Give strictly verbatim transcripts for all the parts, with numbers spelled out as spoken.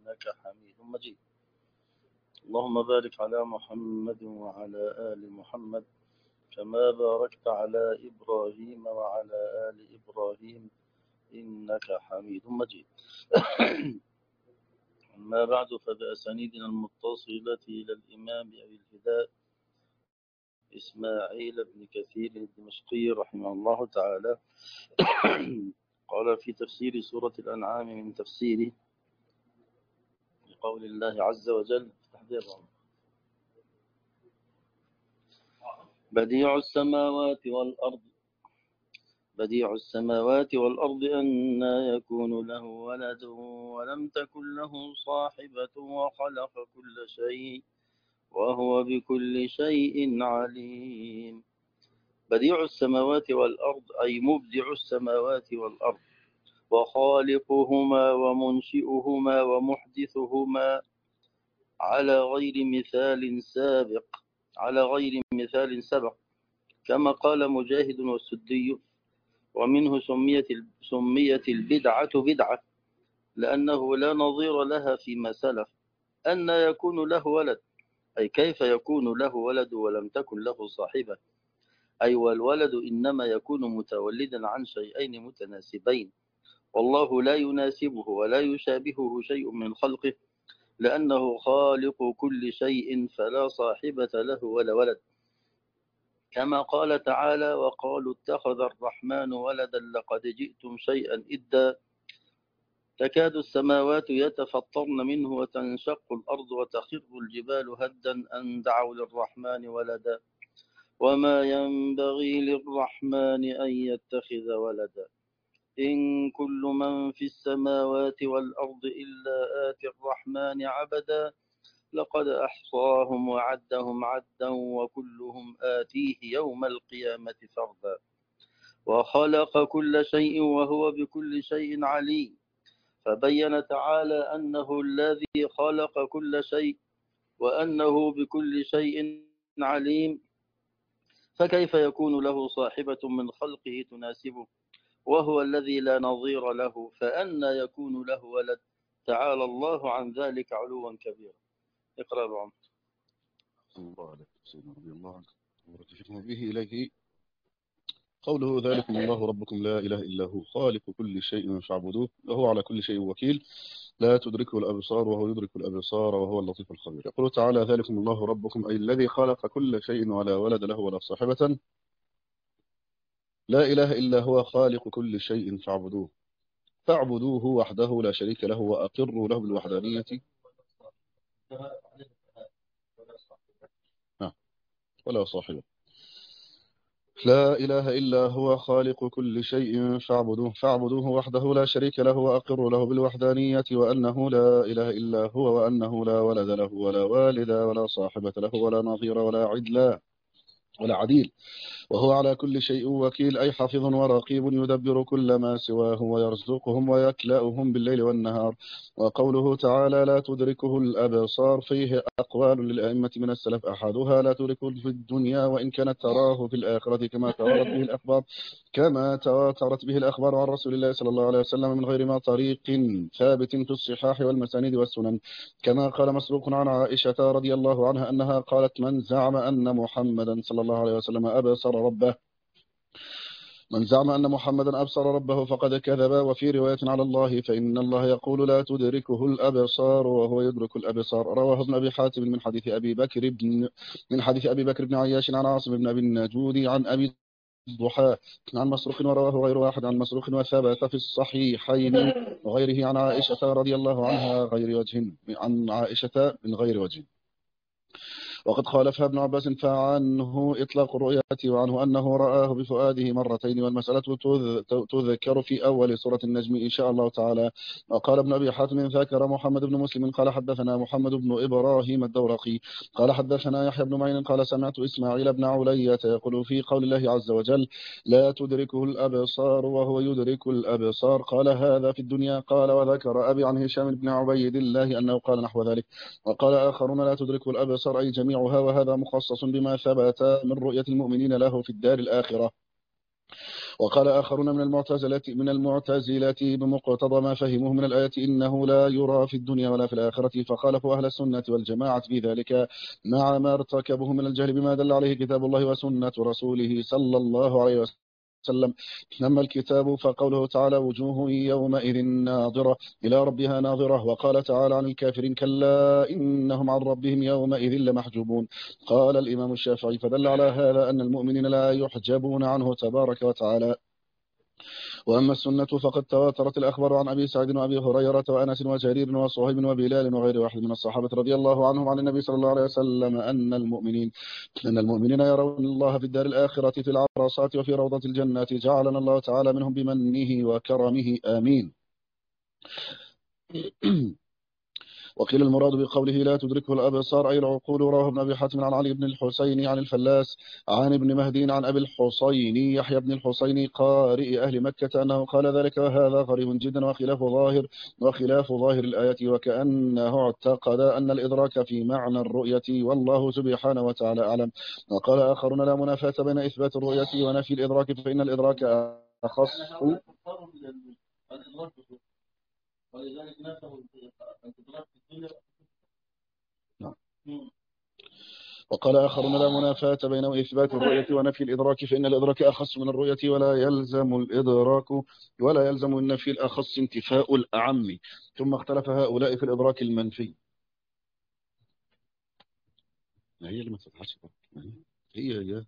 إنك حميد مجيد. اللهم بارك على محمد وعلى آل محمد كما باركت على إبراهيم وعلى آل إبراهيم إنك حميد مجيد. أما بعد، فبأسانيدنا المتصلة إلى الإمام أبي الفداء إسماعيل بن كثير الدمشقي رحمه الله تعالى قال في تفسير سورة الأنعام من تفسيره لقول الله عز وجل: بديع السماوات والأرض بديع السماوات والأرض أنى يكون له ولد ولم تكن له صاحبة وخلق كل شيء وهو بكل شيء عليم. بديع السماوات والأرض أي مبدع السماوات والأرض وخالقهما ومنشئهما ومحدثهما على غير مثال سابق على غير مثال سبق كما قال مجاهد والسدي. ومنه سميت سميت البدعة بدعة لأنه لا نظير لها فيما سلف. أن يكون له ولد أي كيف يكون له ولد ولم تكن له صاحبة، أي والولد إنما يكون متولدا عن شيئين متناسبين، والله لا يناسبه ولا يشابهه شيء من خلقه لأنه خالق كل شيء فلا صاحبة له ولا ولد. كما قال تعالى: وقالوا اتخذ الرحمن ولدا لقد جئتم شيئا إدا تكاد السماوات يتفطرن منه وتنشق الأرض وتخر الجبال هدا أن دعوا للرحمن ولدا وما ينبغي للرحمن أن يتخذ ولدا إن كل من في السماوات والأرض إلا آتي الرحمن عبدا لقد أحصاهم وعدهم عدا وكلهم آتيه يوم القيامة فردا وخلق كل شيء وهو بكل شيء عليم. فبين تعالى أنه الذي خلق كل شيء وأنه بكل شيء عليم، فكيف يكون له صاحبة من خلقه تناسبه وهو الذي لا نظير له؟ فأنى يكون له ولد؟ تعالى الله عن ذلك علوا كبيرا. اقرأ بعمر. الله عليك سيدنا رضي الله عنك ورتفقنا به إليه. قوله: ذلكم الله ربكم لا إله إلا هو خالق كل شيء فاعبدوه وهو على كل شيء وكيل لا تدركه الأبصار وهو يدرك الأبصار وهو اللطيف الخبير. يقول تعالى: ذلكم الله ربكم أي الذي خلق كل شيء ولا ولد له ولا صاحبة، لا إله إلا هو خالق كل شيء فاعبدوه فاعبدوه وحده لا شريك له وأقروا له بالوحدانية ولا صاحبة. لا إله إلا هو خالق كل شيء فاعبدوه فاعبدوه وحده لا شريك له وأقروا له بالوحدانية وأنه لا إله إلا هو وأنه لا ولد له ولا والد ولا صاحبة له ولا نظير ولا عدل ولا عديل وهو على كل شيء وكيل أي حافظ ورقيب يدبر كل ما سواه ويرزقهم ويكلأهم بالليل والنهار. وقوله تعالى: لا تدركه الأبصار فيه أقوال للأئمة من السلف أحدها: لا تدركه في الدنيا وإن كانت تراه في الآخرة كما تواترت به الأخبار كما تواترت به الأخبار عن رسول الله صلى الله عليه وسلم من غير ما طريق ثابت في الصحاح والمسانيد والسنن. كما قال مسروق عن عائشة رضي الله عنها أنها قالت: من زعم أن محمدا صلى الله عليه وسلم أبصر ربه من زعم أن محمدا أبصر ربه فقد كذب. وفي رواية على الله: فإن الله يقول لا تدركه الأبصار وهو يدرك الأبصار. رواه ابن أبي حاتم من حديث أبي بكر بن من حديث أبي بكر بن عياش عن عاصم بن أبي النجود عن أبي الضحى عن مسروق ورواه غير واحد عن مسروق وثبت في الصحيحين وغيره عن عائشة رضي الله عنها غير وجه عن عائشة من غير وجه. وقد خالفها ابن عباس فعنه إطلاق الرؤية وعنه أنه رآه بفؤاده مرتين، والمسألة تذكر في أول سورة النجم إن شاء الله تعالى. وقال ابن أبي حاتم ذكر محمد بن مسلم قال حدثنا محمد بن إبراهيم الدورقي قال حدثنا يحيى بن معين قال سمعت إسماعيل بن علية يقول في قول الله عز وجل: لا تدركه الأبصار وهو يدرك الأبصار. قال: هذا في الدنيا. قال: وذكر أبي عن هشام بن عبيد الله أنه قال نحو ذلك. وقال آخرون: لا تدركه الأبصار أي جميعها، وهذا مخصص بما ثبت من رؤية المؤمنين له في الدار الآخرة. وقال آخرون من المعتزلة من المعتزلة بمقتضى ما فهموه من الآية إنه لا يرى في الدنيا ولا في الآخرة، فخالفوا أهل السنة والجماعة في ذلك مع ما ارتكبه من الجهل بما دل عليه كتاب الله وسنة رسوله صلى الله عليه وسلم. أما الكتاب فقوله تعالى وجوه يومئذ ناظرة إلى ربها ناظرة، وقال تعالى عن الكافرين كلا إنهم عن ربهم يومئذ لمحجوبون. قال الإمام الشافعي فدل على هذا أن المؤمنين لا يحجبون عنه تبارك وتعالى. وأما السنة فقد تواترت الأخبار عن أبي سعيد وأبي هريرة وأنس وجرير وصهيب وبلال وغير واحد من الصحابة رضي الله عنهم عن النبي صلى الله عليه وسلم أن المؤمنين أن المؤمنين يرون الله في الدار الآخرة في العرصات وفي روضة الجنة، جعلنا الله تعالى منهم بمنه وكرمه آمين. وقيل المراد بقوله لا تدركه الأبصار أي العقول. رواه ابن أبي حاتم عن علي بن الحسين عن الفلاس عن ابن مهدي عن أبي الحسين يحيى بن الحسين قارئ أهل مكة أنه قال ذلك، وهذا غريب جدا وخلاف ظاهر وخلاف ظاهر الآية، وكأنه اعتقد أن الإدراك في معنى الرؤية، والله سبحانه وتعالى أعلم. وقال آخرون لا منافاة بين إثبات الرؤية ونفي الإدراك، فإن الإدراك أخص. ولذلك نفسه الإدراك في الدنيا. وقال آخرون لا منافاة بين إثبات الرؤية ونفي الإدراك، فإن الإدراك أخص من الرؤية، ولا يلزم الإدراك ولا يلزم النفي الأخص انتفاء الأعم. ثم اختلف هؤلاء في الإدراك المنفي. هي اللي ما تفتحش هي هي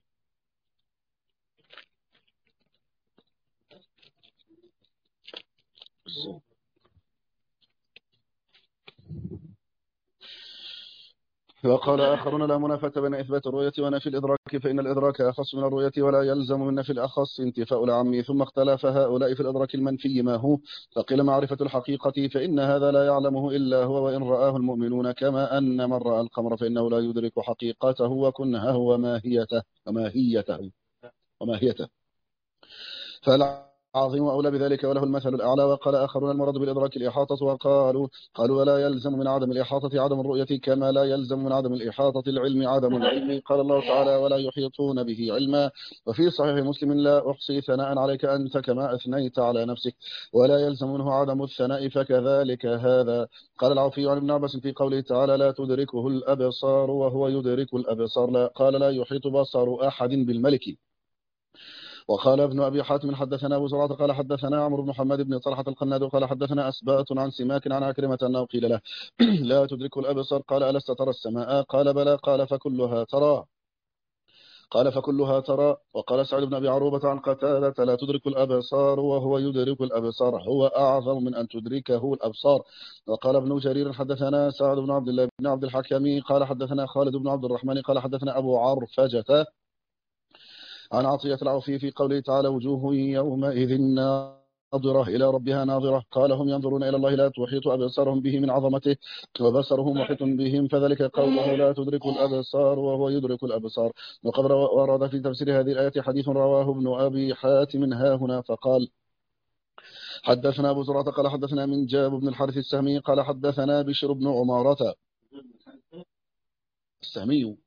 وقال آخرون لا منافاة بين إثبات الرؤية ونفي الإدراك، فإن الإدراك أخص من الرؤية ولا يلزم من نفي الأخص انتفاء العام. ثم اختلف هؤلاء في الإدراك المنفي ما هو، فقيل معرفة الحقيقة، فإن هذا لا يعلمه إلا هو وإن رآه المؤمنون، كما أن من رأى القمر فإنه لا يدرك حقيقته وكنهه وماهيته وماهيته وماهيته فلا عظيم أولى بذلك وله المثل الأعلى. وقال آخرون المراد بالإدراك الإحاطة، وقالوا قالوا ولا يلزم من عدم الإحاطة عدم الرؤية، كما لا يلزم من عدم الإحاطة العلم عدم العلم. قال الله تعالى ولا يحيطون به علما. وفي صحيح مسلم لا أحصي ثناء عليك أنت كما أثنيت على نفسك، ولا يلزم منه عدم الثناء، فكذلك هذا. قال العوفي عن ابن عباس في قوله تعالى لا تدركه الأبصار وهو يدرك الأبصار، لا قال لا يحيط بصر أحد بالملك. وقال ابن أبي حاتم حدثنا أبو زرعة قال حدثنا عمرو بن محمد بن طلحة القناد قال حدثنا أسبات عن سماك عن عكرمة أنه قيل له لا تدرك الأبصار، قال ألست ترى السماء؟ قال بلى، قال فكلها ترى قال فكلها ترى. وقال سعد بن أبي عروبة عن قتادة لا تدرك الأبصار وهو يدرك الأبصار، هو أعظم من أن تدركه الأبصار. وقال ابن جرير حدثنا سعد بن عبد الله بن عبد الحكم قال حدثنا خالد بن عبد الرحمن قال حدثنا أبو عرفجة عن عطية العوفي في قوله تعالى وجوه يومئذ ناظرة إلى ربها ناظرة، قال هم ينظرون إلى الله لا تحيط أبصارهم به من عظمته وبصرهم محيط بهم، فذلك قوله لا تدرك الأبصار وهو يدرك الأبصار. وقد ورد في تفسير هذه الآية حديث رواه ابن أبي حاتم ها هنا فقال حدثنا أبو زرعة قال حدثنا من جاب بن الحارث السهمي قال حدثنا بشر بن عمارة السهمي،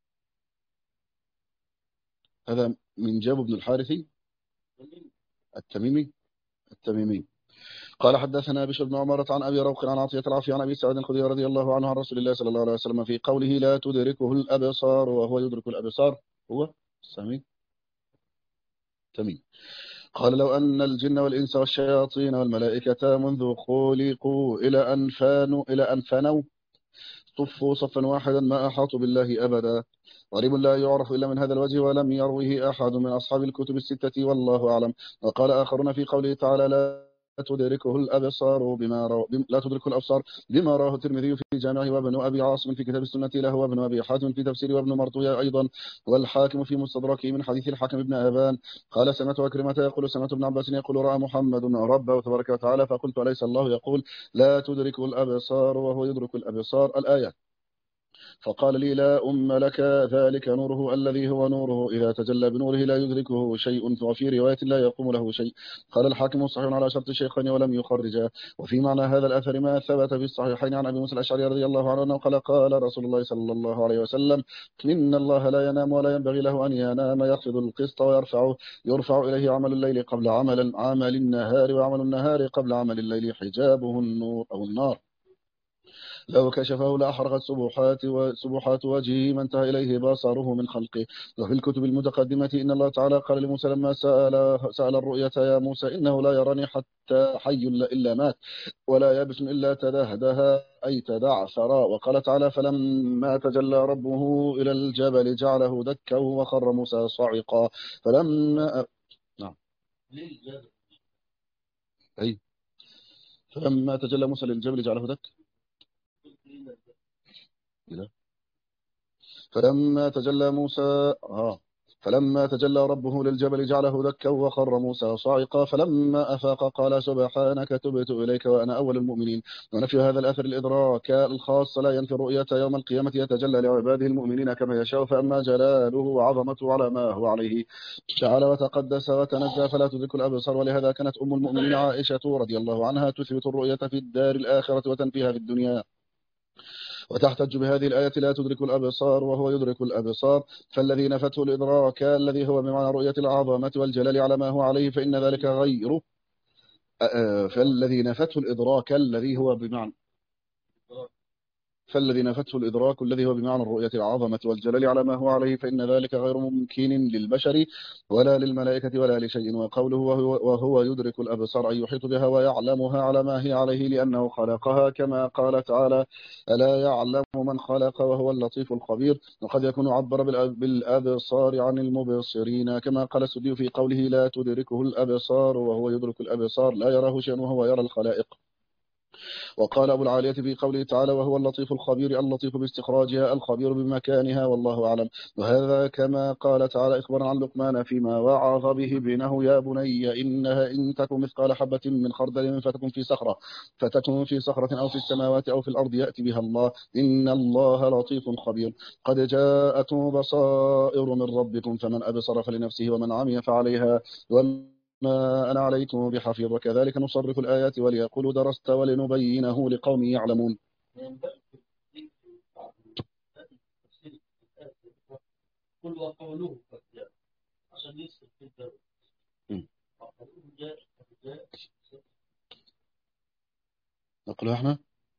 هذا من جاب بن الحارث التميمي التميمي قال حدثنا بشر بن عمارة عن أبي روق عن عطية العافية عن أبي سعيد الخدري رضي الله عنه عن رسول الله صلى الله عليه وسلم في قوله لا تدركه الأبصار وهو يدرك الأبصار، هو السميع تميم. قال لو أن الجن والإنس والشياطين والملائكة منذ خلقوا إلى أن فانوا إلى أن فنوا صفوا صفا واحدا ما أحاطوا بالله أبدا. غريب لا يعرف إلا من هذا الوجه ولم يروه أحد من أصحاب الكتب الستة والله أعلم. وقال آخرون في قوله تعالى لا تدركه الأبصار بما رو... بم... لا تدركه الأبصار بما راه الترمذي في جامعه وابن أبي عاصم في كتاب السنة له وابن أبي حاتم في تفسيره وابن مرطوية أيضا والحاكم في مستدركه من حديث الحكم بن أبان قال سمعت أكرمة يقول سمعت ابن عباس يقول رأى محمد ربه تبارك وتعالى فقلت أليس الله يقول لا تدركه الأبصار وهو يدرك الأبصار الآية. فقال لي لا أم لك، ذلك نوره الذي هو نوره، إذا تجلى بنوره لا يدركه شيء، وفي رواية لا يقوم له شيء. قال الحاكم صحيح على شرط الشيخين ولم يخرجا. وفي معنى هذا الأثر ما ثبت في الصحيحين عن أبي موسى الأشعري رضي الله عنه قال قال رسول الله صلى الله عليه وسلم إن الله لا ينام ولا ينبغي له أن ينام، يخفض القسط ويرفعه، يرفع إليه عمل الليل قبل عمل عمل النهار، وعمل النهار قبل عمل الليل، حجابه النور أو النار، لو كشفه لأحرقت سبحات وسبحات وجهه ما انتهى إليه بصره من خلقه. وفي الكتب المتقدمة إن الله تعالى قال لموسى لما سأل, سأل الرؤية يا موسى إنه لا يراني حتى حي إلا مات، ولا يابس إلا تدهدها أي تدعثرا. وقال تعالى فلما تجلى ربه إلى الجبل جعله دكا وخر موسى صعقا. فلما نعم أي فلما تجلى موسى للجبل جعله دكا فلما تجلى موسى آه فلما تجلى ربه للجبل جعله دكا وخر موسى صاعقا. فلما أفاق قال سبحانك تبت إليك وأنا أول المؤمنين. ونفي هذا الأثر الإدراك الخاص لا ينفي الرؤية يوم القيامة، يتجلى لعباده المؤمنين كما يشاء، فأما جلاله وعظمته على ما هو عليه تعالى وتقدس وتنزه فلا تدرك الأبصار. ولهذا كانت أم المؤمنين عائشة رضي الله عنها تثبت الرؤية في الدار الآخرة وتنفيها في الدنيا، وتحتج بهذه الآية لا تدرك الأبصار وهو يدرك الأبصار. فالذي نفته الإدراك الذي هو بمعنى رؤية العظمة والجلال على ما هو عليه فإن ذلك غير فالذي نفته الإدراك الذي هو بمعنى فالذي نفته الإدراك الذي هو بمعنى الرؤية العظمة والجلال على ما هو عليه فإن ذلك غير ممكن للبشر ولا للملائكة ولا لشيء. وقوله وهو, وهو يدرك الأبصار أي يحيط بها ويعلمها على ما هي عليه لأنه خلقها، كما قال تعالى ألا يعلم من خلق وهو اللطيف الخبير. وقد يكون عبر بالأبصار عن المبصرين، كما قال السدي في قوله لا تدركه الأبصار وهو يدرك الأبصار، لا يراه شيء وهو يرى الخلائق. وقال أبو العالية في قوله تعالى وهو اللطيف الخبير، اللطيف باستخراجها الخبير بمكانها والله أعلم. وهذا كما قال تعالى إخبارا عن لقمان فيما وعظ به ابنه يا بني إنها إن تكن مثقال حبة من خردل فتكن في صخرة فتكن في صخرة أو في السماوات أو في الأرض يأتي بها الله إن الله لطيف خبير. قد جاءكم بصائر من ربكم فمن أبصر فلنفسه ومن عمي فعليها ما أنا عليكم بحفيظ. وكذلك نصرف الآيات وليقولوا درست ولنبينه لقوم يعلمون. نقول احنا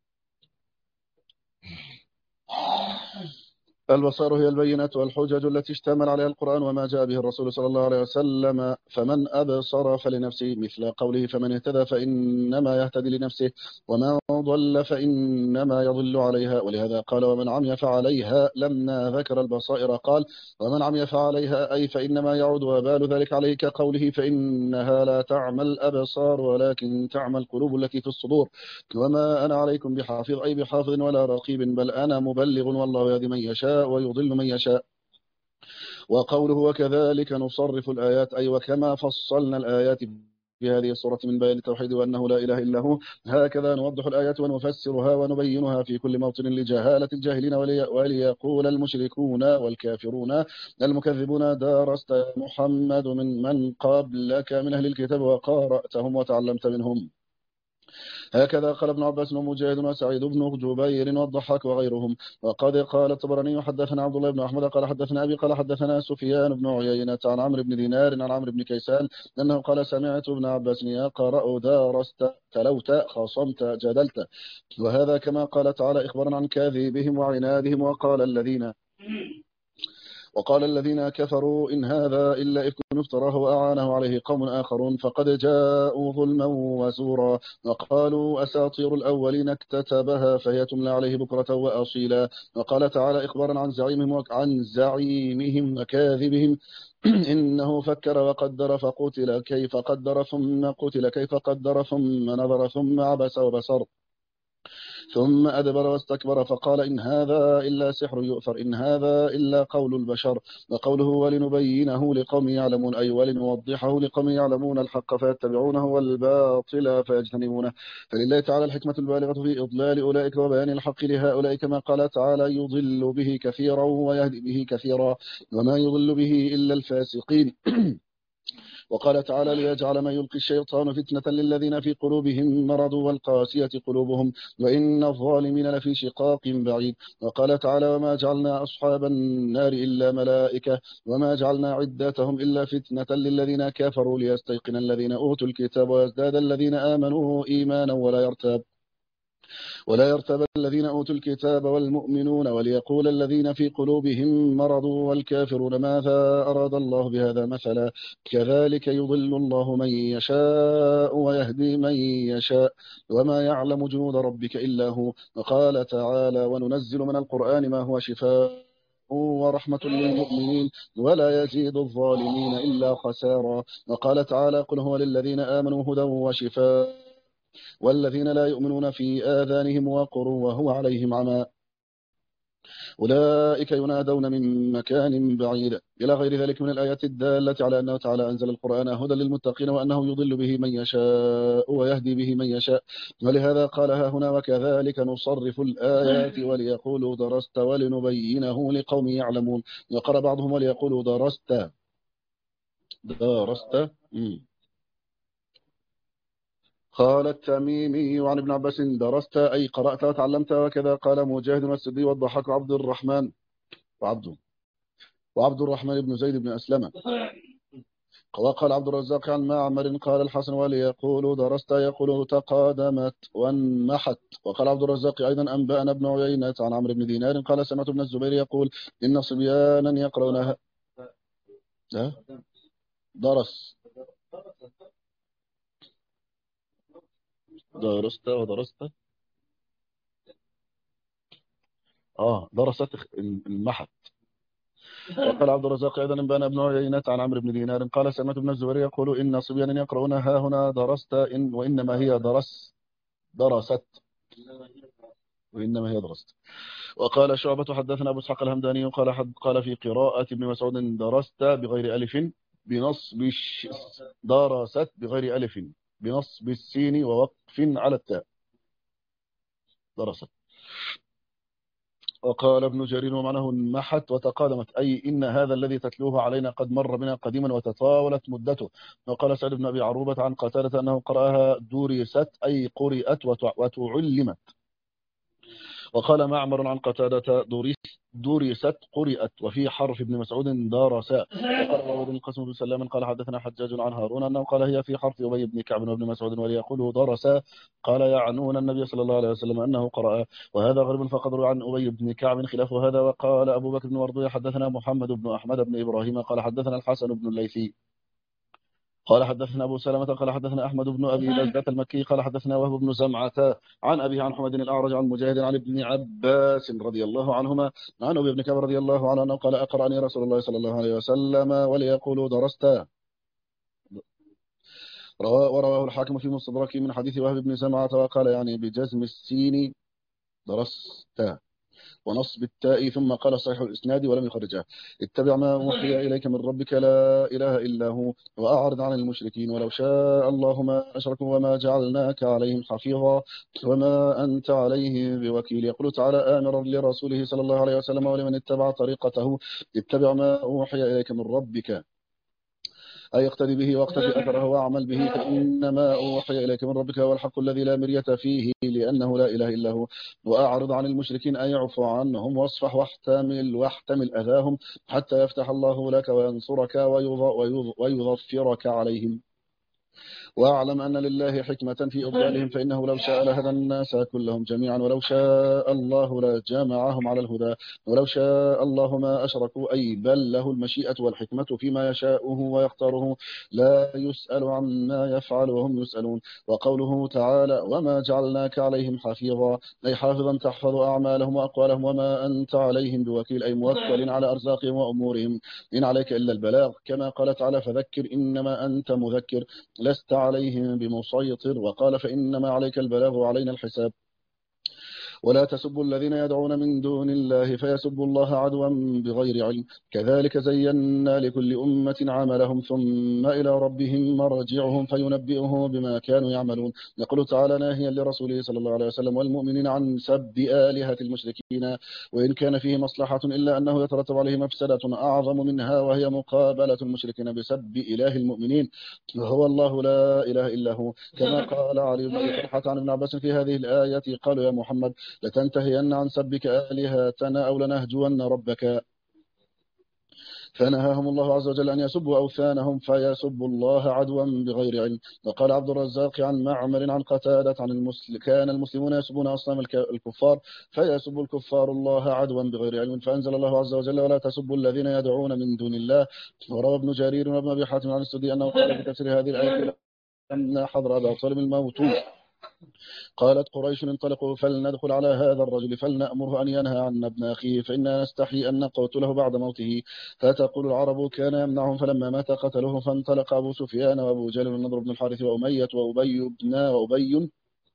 البصائر هي البينات والحجج التي اشتمل عليها القرآن وما جاء به الرسول صلى الله عليه وسلم. فمن أبصر فلنفسه مثل قوله فمن اهتدى فإنما يهتدي لنفسه ومن ضل فإنما يضل عليها. ولهذا قال ومن عمي فعليها لما ذكر البصائر قال ومن عمي فعليها أي فإنما يعود وبال ذلك عليه كقوله فإنها لا تعمى الأبصار ولكن تعمى القلوب التي في الصدور. وما أنا عليكم بحافظ أي بحافظ ولا رقيب بل أنا مبلغ والله يهدي من يشاء ويضل من يشاء. وقوله وكذلك نصرف الآيات أي وكما فصلنا الآيات في هذه الصورة من بيان التوحيد وأنه لا إله إلا هو هكذا نوضح الآيات ونفسرها ونبينها في كل موطن لجهالة الجاهلين ولي وليقول المشركون والكافرون المكذبون درست محمد من من قبلك من أهل الكتاب وقارأتهم وتعلمت منهم. هكذا قال ابن عباس ومجاهد وسعيد بن جبير والضحاك وغيرهم. وقد قال الطبراني حدثنا عبد الله بن أحمد قال حدثنا أبي قال حدثنا سفيان بن عيينة عن عمرو بن دينار عن عمرو بن كيسان أنه قال سمعت ابن عباس يقرأ دارست تلوت خاصمت جدلت. وهذا كما قال تعالى إخبارا عن كاذبهم وعنادهم. وقال الذين وقال الذين كفروا إن هذا إلا إفك افتراه وأعانه عليه قوم آخرون فقد جاءوا ظلما وزورا. وقالوا أساطير الأولين اكتتبها فهي تملى عليه بكرة وأصيلا. وقال تعالى إخبارا عن زعيمهم عن زعيمهم وكاذبهم إنه فكر وقدر فقتل كيف قدر ثم قتل كيف قدر ثم نظر ثم عبس وبصر ثم أدبر واستكبر فقال إن هذا إلا سحر يؤثر، إن هذا إلا قول البشر. وقوله ولنبينه لقوم يعلمون، أي ولنوضحه لقوم يعلمون الحق فيتبعونه والباطل فيجتنبونه. فلله تعالى الحكمة البالغة في إضلال أولئك وبيان الحق لهؤلاء، كما قال تعالى يضل به كثيرا ويهدي به كثيرا، وما يضل به إلا الفاسقين. وقال تعالى ليجعل ما يلقي الشيطان فتنة للذين في قلوبهم مرض والقاسية قلوبهم وإن الظالمين لفي شقاق بعيد. وقال تعالى وما جعلنا أصحاب النار إلا ملائكة وما جعلنا عدتهم إلا فتنة للذين كفروا ليستيقن الذين أوتوا الكتاب ويزداد الذين آمنوا إيمانا ولا يرتاب ولا يرتاب الذين أوتوا الكتاب والمؤمنون وليقول الذين في قلوبهم مرض والكافرون ماذا أراد الله بهذا مثلا كذلك يضل الله من يشاء ويهدي من يشاء وما يعلم جنود ربك إلا هو. وقال تعالى وننزل من القرآن ما هو شفاء ورحمة للمؤمنين ولا يزيد الظالمين إلا خسارا. وقال تعالى قل هو للذين آمنوا هدى وشفاء والذين لا يؤمنون في آذانهم وقر وهو عليهم عمى أولئك ينادون من مكان بعيد إلى غير ذلك من الآيات الدالة على أنه تعالى أنزل القرآن هدى للمتقين وأنه يضل به من يشاء ويهدي به من يشاء. ولهذا قالها هنا وكذلك نصرف الآيات وليقولوا درست ولنبينه لقوم يعلمون. وقرأ بعضهم وليقولوا درست درست مم. قال التميمي عن ابن عباس درست أي قرأت وتعلمت، وكذا قال مجاهد والسدي والضحاك وعبد الرحمن وعبد وعبد الرحمن بن زيد بن أسلم. وقال عبد الرزاق عن معمر قال الحسن وليقول درست يقول تقادمت وانمحت. وقال عبد الرزاق أيضا أنبأنا ابن عيينة عن عمرو بن دينار قال سمعت ابن الزبير يقول إن صبيانا يقرونها درس درست ودرست اه درست المحت. وقال عبد الرزاق ايضا انبانا ابن عيينة عن عمرو بن دينار قال سمعت ابن الزبير يقول ان صبيانا يقرؤون ها هنا درست إن وانما هي درس درست وانما هي درست. وقال شعبة حدثنا ابو اسحاق الهمداني قال حد قال في قراءة ابن مسعود درست بغير الف بنصب الش... درست بغير الف بنصب السين ووقف على التاء درست. وقال ابن جرير ومعناه انمحت وتقادمت أي إن هذا الذي تتلوه علينا قد مر بنا قديما وتطاولت مدته. وقال سعيد بن أبي عروبة عن قتادة أنه قرأها درست أي قرئت وتعلمت. وقال معمر عن قتادة درست قرئت وفي حرف ابن مسعود دارسا. وقال رواه بن القاسم بن سلام قال حدثنا حجاج عن هارون أنه قال هي في حرف أبي بن كعب وابن مسعود وليقوله درسا قال يعنون النبي صلى الله عليه وسلم أنه قرأ. وهذا غريب فقد روى عن أبي بن كعب خلاف هذا. وقال أبو بكر بن مردوية حدثنا محمد بن أحمد بن إبراهيم قال حدثنا الحسن بن الليثي قال حدثنا أبو سلمة قال حدثنا أحمد بن أبي بزة المكي قال حدثنا وهب بن زمعة عن أبي عن حمد الأعرج عن مجاهد عن ابن عباس رضي الله عنهما عن أبي بن كعب رضي الله عنه أنه قال أقرأني رسول الله صلى الله عليه وسلم وليقولوا درست. ورواه الحاكم في مستدرك من حديث وهب بن زمعة وقال يعني بجزم السين درست ونصب التاء ثم قال صحيح الإسناد ولم يخرجه اتبع ما أوحي إليك من ربك لا إله إلا هو وأعرض عن المشركين ولو شاء الله ما أشركوا وما جعلناك عليهم حفيظا وما أنت عليهم بوكيل. يقول تعالى آمرا لرسوله صلى الله عليه وسلم ولمن اتبع طريقته اتبع ما أوحي إليك من ربك أي اقتدي به واقتفي أثره واعمل به فإنما أوحي إليك من ربك هو الحق الذي لا مرية فيه لأنه لا إله إلا هو. وأعرض عن المشركين أي يعفو عنهم واصفح واحتمل واحتمل أذاهم حتى يفتح الله لك وينصرك ويظفرك عليهم. واعلم أن لله حكمة في إضلالهم فإنه لو شاء لهدى الناس كلهم جميعا ولو شاء الله لجمعهم على الهدى ولو شاء الله ما أشركوا أي بل له المشيئة والحكمة فيما يشاءه ويختاره لا يسأل عما يفعل وهم يسألون. وقوله تعالى وما جعلناك عليهم حفيظا أي حافظا تحفظ أعمالهم وأقوالهم وما أنت عليهم بوكيل أي موكل على أرزاقهم وأمورهم إن عليك إلا البلاغ كما قال تعالى فذكر إنما أنت مذكر لست عليهم بمسيطر. وقال فإنما عليك البلاغ وعلينا الحساب. ولا تسبوا الذين يدعون من دون الله فيسبوا الله عدوا بغير علم كذلك زينا لكل أمة عملهم ثم إلى ربهم مرجعهم فينبئهم بما كانوا يعملون. يقول تعالى ناهيا لرسوله صلى الله عليه وسلم والمؤمنين عن سب آلهة المشركين وإن كان فيه مصلحة إلا أنه يترتب عليه مفسدة أعظم منها وهي مقابلة المشركين بسب إله المؤمنين وهو الله لا إله إلا هو. كما قال علي بن أبي طلحة عن ابن عباس في هذه الآية قالوا يا محمد لتنتهين عن سبك آلهتنا أو لنهجون ربك فنهاهم الله عز وجل أن يسبوا أوثانهم فيسبوا الله عدوا بغير علم. وقال عبد الرزاق عن معمر عن قتادة عن المسلم كان المسلمون يسبون أصنام الكفار فيسب الكفار الله عدوا بغير علم فأنزل الله عز وجل ولا تسبوا الذين يدعون من دون الله. وروى ابن جرير وابن أبي حاتم عن السدي أنه قال في تفسير هذه الآية لما حضر أبا طالب الموت قالت قريش انطلقوا فلندخل على هذا الرجل فلنأمره أن ينهى عن ابن أخيه فإننا نستحي أن نقتله بعد موته. فتقول العرب كان يمنعهم فلما مات قتلوه فانطلق أبو سفيان وأبو جهل والنضر بن الحارث وأمية وأبي بن وأبي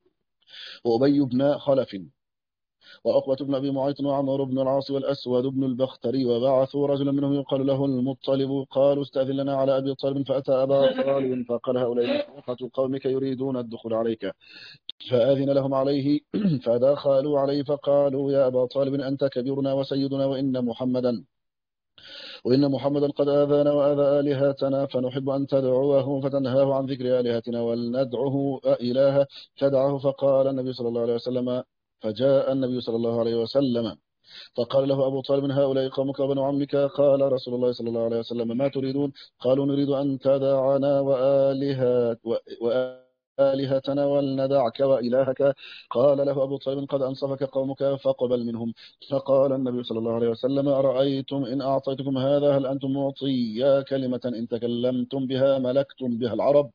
وأبي بن خلف وعقبة بن أبي معيط وعمر بن العاص والأسود بن البختري وبعثوا رجلا منهم يقال له المطلب قالوا استأذن لنا على أبي طالب فأتى أبا طالب فقال هؤلاء نفقة قومك يريدون الدخول عليك فأذن لهم عليه فدخلوا عليه فقالوا يا أبا طالب أنت كبيرنا وسيدنا وإن محمدا وإن محمدا قد آذانا وآذى آلهتنا فنحب أن تدعوه فتنهاه عن ذكر آلهتنا ولندعه إلها فدعه فقال النبي صلى الله عليه وسلم فجاء النبي صلى الله عليه وسلم فقال له أبو طالب هؤلاء قومك وبنو عمك قال رسول الله صلى الله عليه وسلم ما تريدون قالوا نريد أن تدعنا وآلهات وآلهتنا ولندعك وإلهك قال له أبو طالب قد أنصفك قومك فقبل منهم. فقال النبي صلى الله عليه وسلم أرأيتم إن أعطيتكم هذا هل أنتم معطيا كلمة إن تكلمتم بها ملكتم بها العرب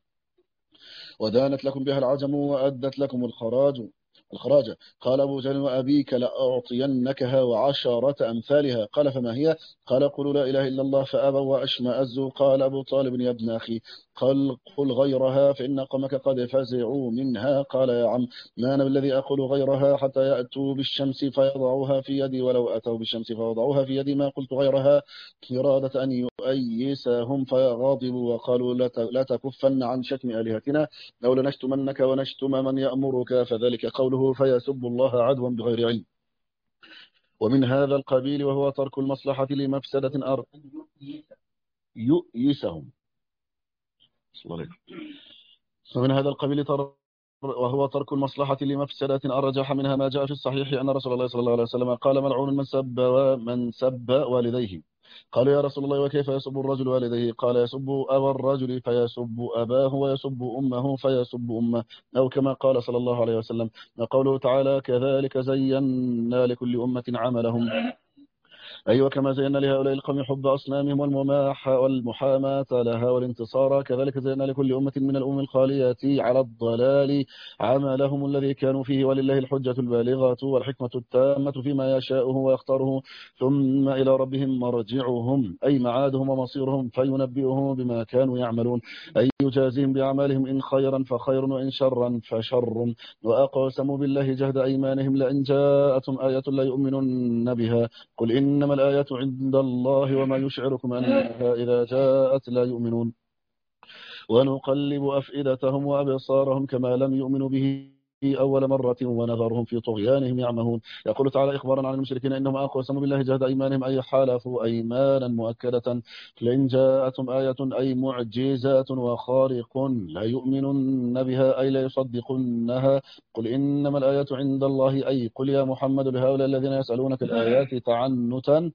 ودانت لكم بها العجم وأدت لكم الخراج الخراج. قال أبو جهل وأبيك لأعطينكها وعشرة أمثالها. قال فما هي؟ قال قولوا لا إله إلا الله فأبوا وأشمأزوا. قال أبو طالب يا ابن أخي قال قل غيرها فإن قومك قد فزعوا منها. قال يا عم ما أنا بالذي أقول غيرها حتى يأتوا بالشمس فيضعوها في يدي ولو أتوا بالشمس فوضعوها في يدي ما قلت غيرها إرادة أن يؤيسهم فيغاضبوا وقالوا لا تكفن عن شتم آلهتنا أو لنشتمنك ونشتم من يأمرك فذلك قوله فيسب الله عدوا بغير علم. ومن هذا القبيل وهو ترك المصلحة لمفسدة أرض يؤيسهم. ومن هذا القبيل تر وهو ترك المصلحة لمفسدة أرجح منها ما جاء في الصحيح أن رسول الله صلى الله عليه وسلم قال ملعون من سب ومن سب والديه. قالوا يا رسول الله وكيف يسب الرجل والديه؟ قال يسب أبا الرجل فيسب أباه ويسب أمه فيسب أمه أو كما قال صلى الله عليه وسلم. وقوله تعالى كذلك زينا لكل أمة عملهم أيوة كما زينا لهؤلاء القوم حب أصنامهم والمماح والمحاماة لها والانتصار كذلك زينا لكل أمة من الأمم الخالية على الضلال عملهم الذي كانوا فيه ولله الحجة البالغة والحكمة التامة فيما يشاءه ويختاره ثم إلى ربهم مرجعهم أي معادهم ومصيرهم فينبئهم بما كانوا يعملون أي يجازيهم بأعمالهم إن خيرا فخير وإن شرا فشر. وأقسموا بالله جهد أيمانهم لئن جاءتهم آية لا يؤمنون بها قل إنما الآيات عند الله وما يشعركم أنها إذا جاءت لا يؤمنون ونقلب أفئدتهم وأبصارهم كما لم يؤمنوا به أول مرة ونذرهم في طغيانهم يعمهون. يقول تعالى إخبارا عن المشركين إنهم أقسموا بالله جهد أيمانهم أي حالفوا أيمانا مؤكدة لئن جاءتهم آية أي معجزات وخارق لا يؤمنون بها أي لا يصدقونها قل إنما الآيات عند الله أي قل يا محمد لهؤلاء الذين يسألونك الآيات تعنتا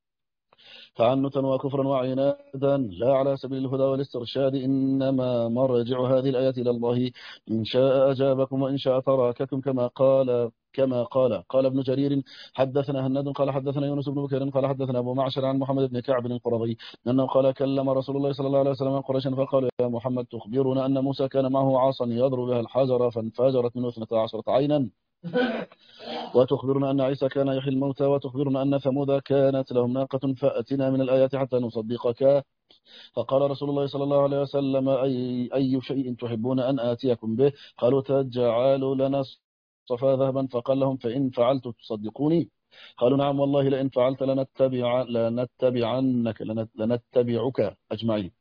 تعنتا وكفرا وعنادا لا على سبيل الهدى والاسترشاد إنما مرجع هذه الآيات إلى الله إن شاء أجابكم وإن شاء تراككم كما قال كما قال قال ابن جرير حدثنا هناد قال حدثنا يونس بن بكير قال حدثنا أبو معشر عن محمد بن كعب القرظي أنه قال كلم رسول الله صلى الله عليه وسلم قريشا فقال يا محمد تخبرنا أن موسى كان معه عصا يضرب بها الحجر فانفجرت منه اثنتا عشرة عينا وتخبرنا أن عيسى كان يحيي الموتى وتخبرنا أن ثمود كانت لهم ناقة فأتنا من الآيات حتى نصدقك. فقال رسول الله صلى الله عليه وسلم أي, أي شيء تحبون أن آتيكم به؟ قالوا تجعل لنا الصفا ذهبا؟ فقال لهم: فإن فعلت تصدقوني؟ قالوا: نعم والله لئن فعلت لنتبع لنتبعنك لنت- لنتبعك أجمعين.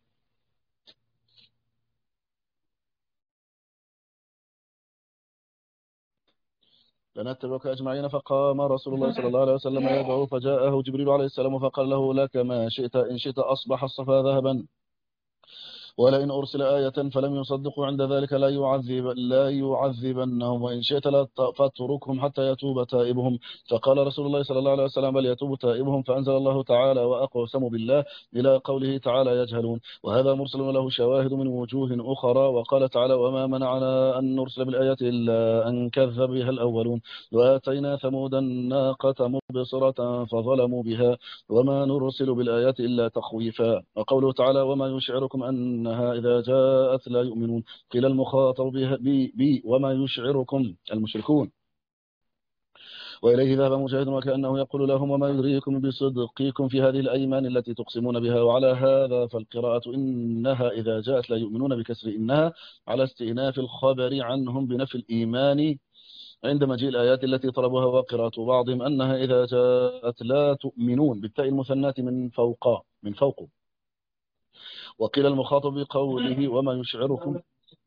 لنتبعك أجمعين. فقام رسول الله صلى الله عليه وسلم يدعو، فجاءه جبريل عليه السلام فقال له: لك ما شئت، إن شئت أصبح الصفا ذهبا، ولئن أرسل آية فلم يصدقوا عند ذلك لا يعذب لا يعذبنهم، وإن شئت لا ت- فاتركهم حتى يتوب تائبهم. فقال رسول الله صلى الله عليه وسلم: بل يتوب تائبهم. فأنزل الله تعالى: وأقسموا بالله، إلى قوله تعالى: يجهلون. وهذا مرسل له شواهد من وجوه أخرى. وقال تعالى: وما منعنا أن نرسل بالآيات إلا أن كذب بها الأولون، وآتينا ثمود الناقة مبصرة فظلموا بها، وما نرسل بالآيات إلا تخويفا. وقوله تعالى: وما يشعركم أنها إذا جاءت لا يؤمنون. قيل المخاطب بها- بي بي وما يشعركم المشركون. وإليه ذهب مجاهد وكأنه يقول لهم: وما يدريكم بصدقكم في هذه الأيمان التي تقسمون بها. وعلى هذا فالقراءة إنها إذا جاءت لا يؤمنون بكسر إنها على استئناف الخبر عنهم بنفي الإيمان عند مجيء الآيات التي طلبوها. وقراءة بعضهم أنها إذا جاءت لا تؤمنون بالتاء المثناة من فوق من فوق. وقيل المخاطب بقوله: وما يشعركم.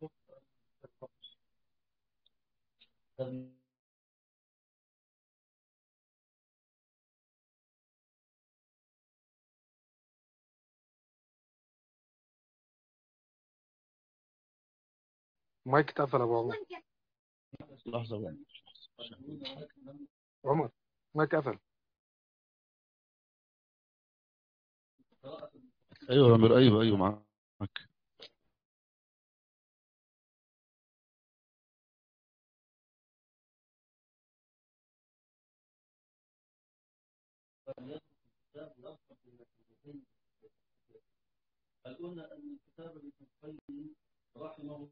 مايك اتقفل يا ابو عمر. لحظة بقى. عمر مايك قفل. أيوه يا أمير، أيوه أيوه معاك. قلنا أن الكتاب ابن القيم رحمه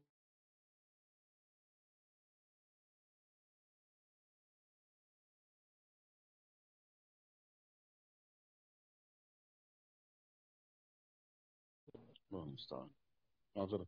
الله المستعان. معذرة.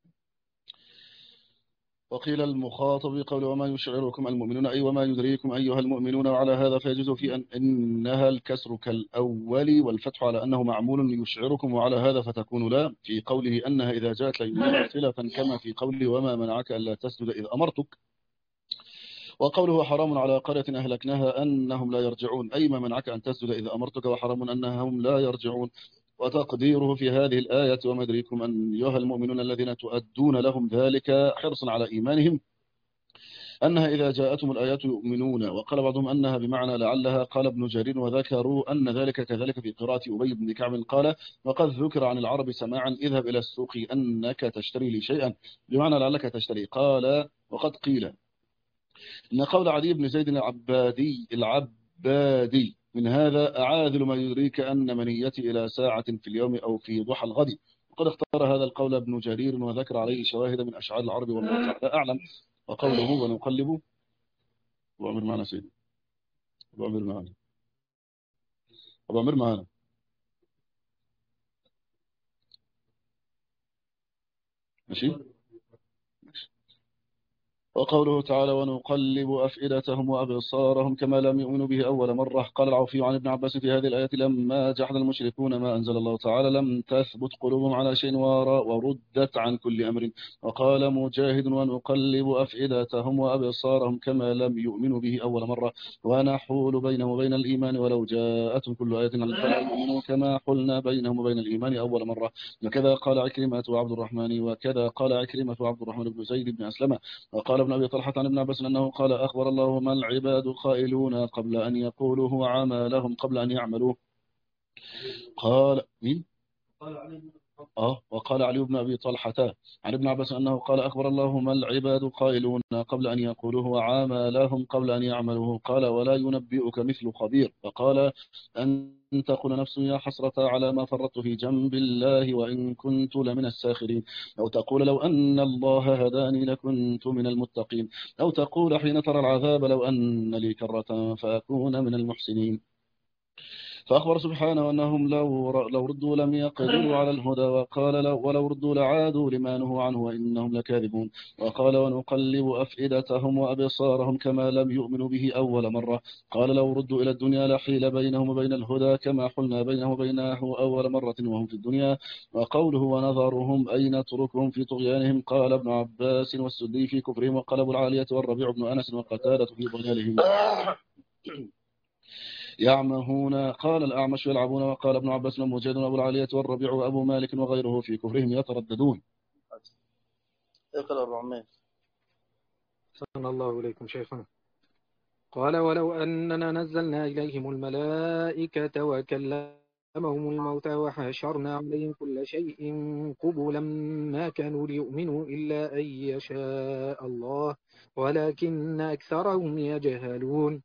وقيل المخاطب بقول: وما يشعركم المؤمنون، أي وما يدريكم أيها المؤمنون. وعلى هذا فيجوز في أن إنها الكسر كالأول والفتح على أنه معمول يشعركم. وعلى هذا فتكون لا في قوله أنها إذا جاءت لا يؤمنون صلة، كما في قوله: وما منعك ألا تسجد إذ أمرتك. وقوله: حرام على قرية أهلكناها أنهم لا يرجعون، أي ما منعك أن تسجد إذا أمرتك، وحرام أنهم لا يرجعون. وتقديره في هذه الآية: وما يدريكم أيها المؤمنون الذين تؤدون لهم ذلك حرصا على إيمانهم، أنها إذا جاءتهم الآيات يؤمنون. وقال بعضهم أنها بمعنى لعلها. قال ابن جرير: وذكروا أن ذلك كذلك في قراءة أبي بن كعب. قال: وقد ذكر عن العرب سماعا: اذهب إلى السوق أنك تشتري لي شيئا، بمعنى لعلك تشتري. قال: وقد قيل إن قول علي بن زيد العبادي العبادي من هذا: أعاذل ما يدريك أن منيتي إلى ساعة في اليوم أو في ضحى الغد. وقد اختار هذا القول ابن جرير، وذكر عليه شواهد من أشعار العرب، والله تعالى أعلم. وقوله: ونقلب. أبو عمر معنا سيدي. أبو عمر معنا. أبو عمر معنا. ماشي. وقوله تعالى: ونقلب أفئدتهم وأبصارهم كما لم يؤمنوا به أول مرة. قال العوفي عن ابن عباس في هذه الآية: لما جحد المشركون ما أنزل الله تعالى لم تثبت قلوبهم على شيء وردت عن كل أمر. وقال مجاهد: ونقلب أفئدتهم وأبصارهم كما لم يؤمنوا به أول مرة، ونحول بينهم وبين الإيمان ولو جاءتهم كل آية فلا يؤمنوا كما حلنا بينهم وبين الإيمان أول مرة. وكذا قال عكرمة وعبد الرحمن وكذا قال عكرمة وعبد الرحمن بن زيد بن أسلم. وقال ابن أبي طلحة عن ابن عباس أنه قال: أخبر الله ما العباد قائلون قبل أن يقولوا وعملهم قبل أن يعملوا. قال مين؟ آه وقال علي بن أبي طلحة عن ابن عباس أنه قال: أخبر الله ما العباد قائلون قبل أن يقولوه وعاملهم قبل أن يعملوه. قال: ولا ينبئك مثل خبير. فقال: أن تقول نفس يا حسرة على ما فرطت في جنب الله وإن كنت لمن الساخرين. أو تقول: لو أن الله هداني لكنت من المتقين. أو تقول حين ترى العذاب: لو أن لي كرة فأكون من المحسنين. فأخبر سبحانه أنهم لو لو ردوا لم يقدروا على الهدى، وقال لو ولو ردوا لعادوا لما نهوا عنه وإنهم لكاذبون. وقال ونقلب أفئدتهم وأبصارهم كما لم يؤمنوا به أول مرة. قال لو ردوا إلى الدنيا لحيل بينهم وبين الهدى كما حلنا بينهم وبينه أول مرة وهم في الدنيا. وقوله ونظرهم أي نتركهم في طغيانهم. قال ابن عباس والسدي في كفرهم، وقال أبو العالية والربيع بن أنس وقتادة في ضلالهم يعمهون. قال الأعمش يلعبون. وقال ابن عباس ومجاهد وأبو العالية والربيع وأبو مالك وغيره في كفرهم يترددون. اقرأ أبو عمير. صلى الله إليكم شيخنا. قال ولو أننا نزلنا إليهم الملائكة وكلمهم الموتى وحشرنا عليهم كل شيء قبلا ما كانوا ليؤمنوا إلا أن يشاء الله ولكن أكثرهم يجهلون.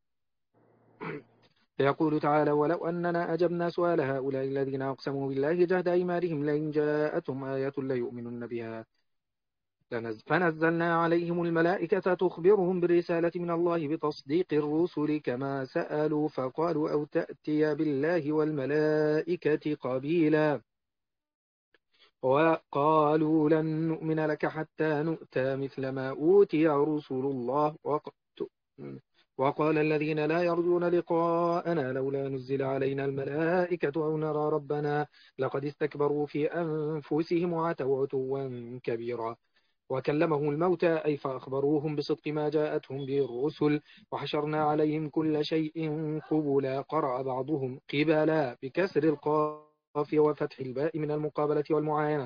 يقول تعالى ولو أننا أجبنا سؤال هؤلاء الذين أقسموا بالله جهد أيمانهم لئن جاءتهم آية ليؤمنن بها فنزلنا عليهم الملائكة تخبرهم بالرسالة من الله بتصديق الرسل كما سألوا فقالوا أو تأتي بالله والملائكة قبيلا وقالوا لن نؤمن لك حتى نؤتى مثل ما أوتي رسل الله وقال الذين لا يرجون لقاءنا لولا نزل علينا الملائكة أو نرى ربنا لقد استكبروا في أنفسهم وعتوا عتوا كبيرا. وكلمهم الموتى أي فأخبروهم بصدق ما جاءتهم به الرسل وحشرنا عليهم كل شيء قبلا. قرأ بعضهم قبلا بكسر القاف وفتح الباء من المقابلة والمعاينة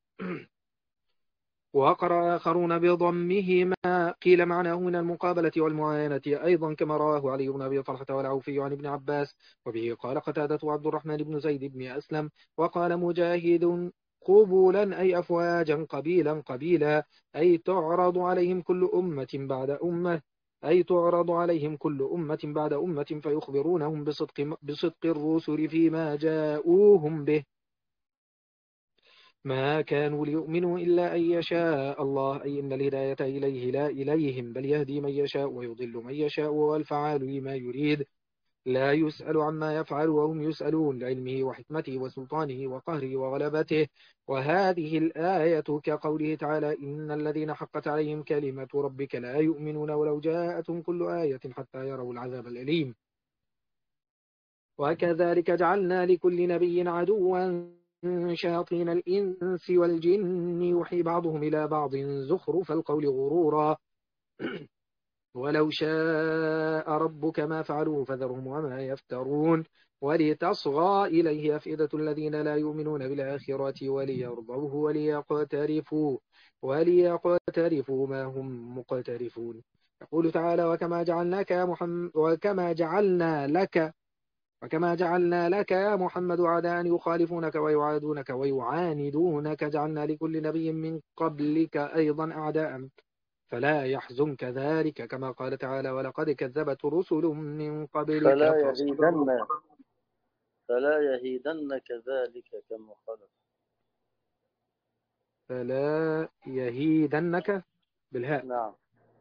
وقرأ آخرون بضمهما قيل معناه من المقابلة والمعاينة أيضا كما رواه علي بن أبي طلحة والعوفي عن ابن عباس وبه قال قتادة وعبد الرحمن بن زيد بن أسلم. وقال مجاهد قبولا أي أفواجا قبيلا قبيلا أي تعرض عليهم كل أمة بعد أمة أي تعرض عليهم كل أمة بعد أمة فيخبرونهم بصدق, بصدق الرسل فيما جاءوهم به ما كانوا ليؤمنوا إلا أن يشاء الله أي إن الهداية إليه لا إليهم بل يهدي من يشاء ويضل من يشاء والفعال لما يريد لا يسأل عما يفعل وهم يسألون لعلمه وحكمته وسلطانه وقهره وغلبته. وهذه الآية كقوله تعالى إن الذين حقت عليهم كلمة ربك لا يؤمنون ولو جاءتهم كل آية حتى يروا العذاب الأليم. وكذلك جعلنا لكل نبي عدوا شياطين الإنس والجن يوحي بعضهم إلى بعض زخرف القول غرورا ولو شاء ربك ما فعلوه فذرهم وما يفترون ولتصغى إليه أفئدة الذين لا يؤمنون بالآخرة وليرضوه وليقترفوا وليقترفوا ما هم مقترفون. يقول تعالى وكما جعلناك يا محمد وكما جعلنا لك وكما جعلنا لك يا محمد أعداء يخالفونك ويعادونك ويعاندونك جعلنا لكل نبي من قبلك أيضا أعداء فلا يحزنك ذلك كما قال تعالى ولقد كذبت رسل من قبلك فلا يهيدن فلا يهيدن كذلك كما خلف فلا يهيدنك بالهاء نعم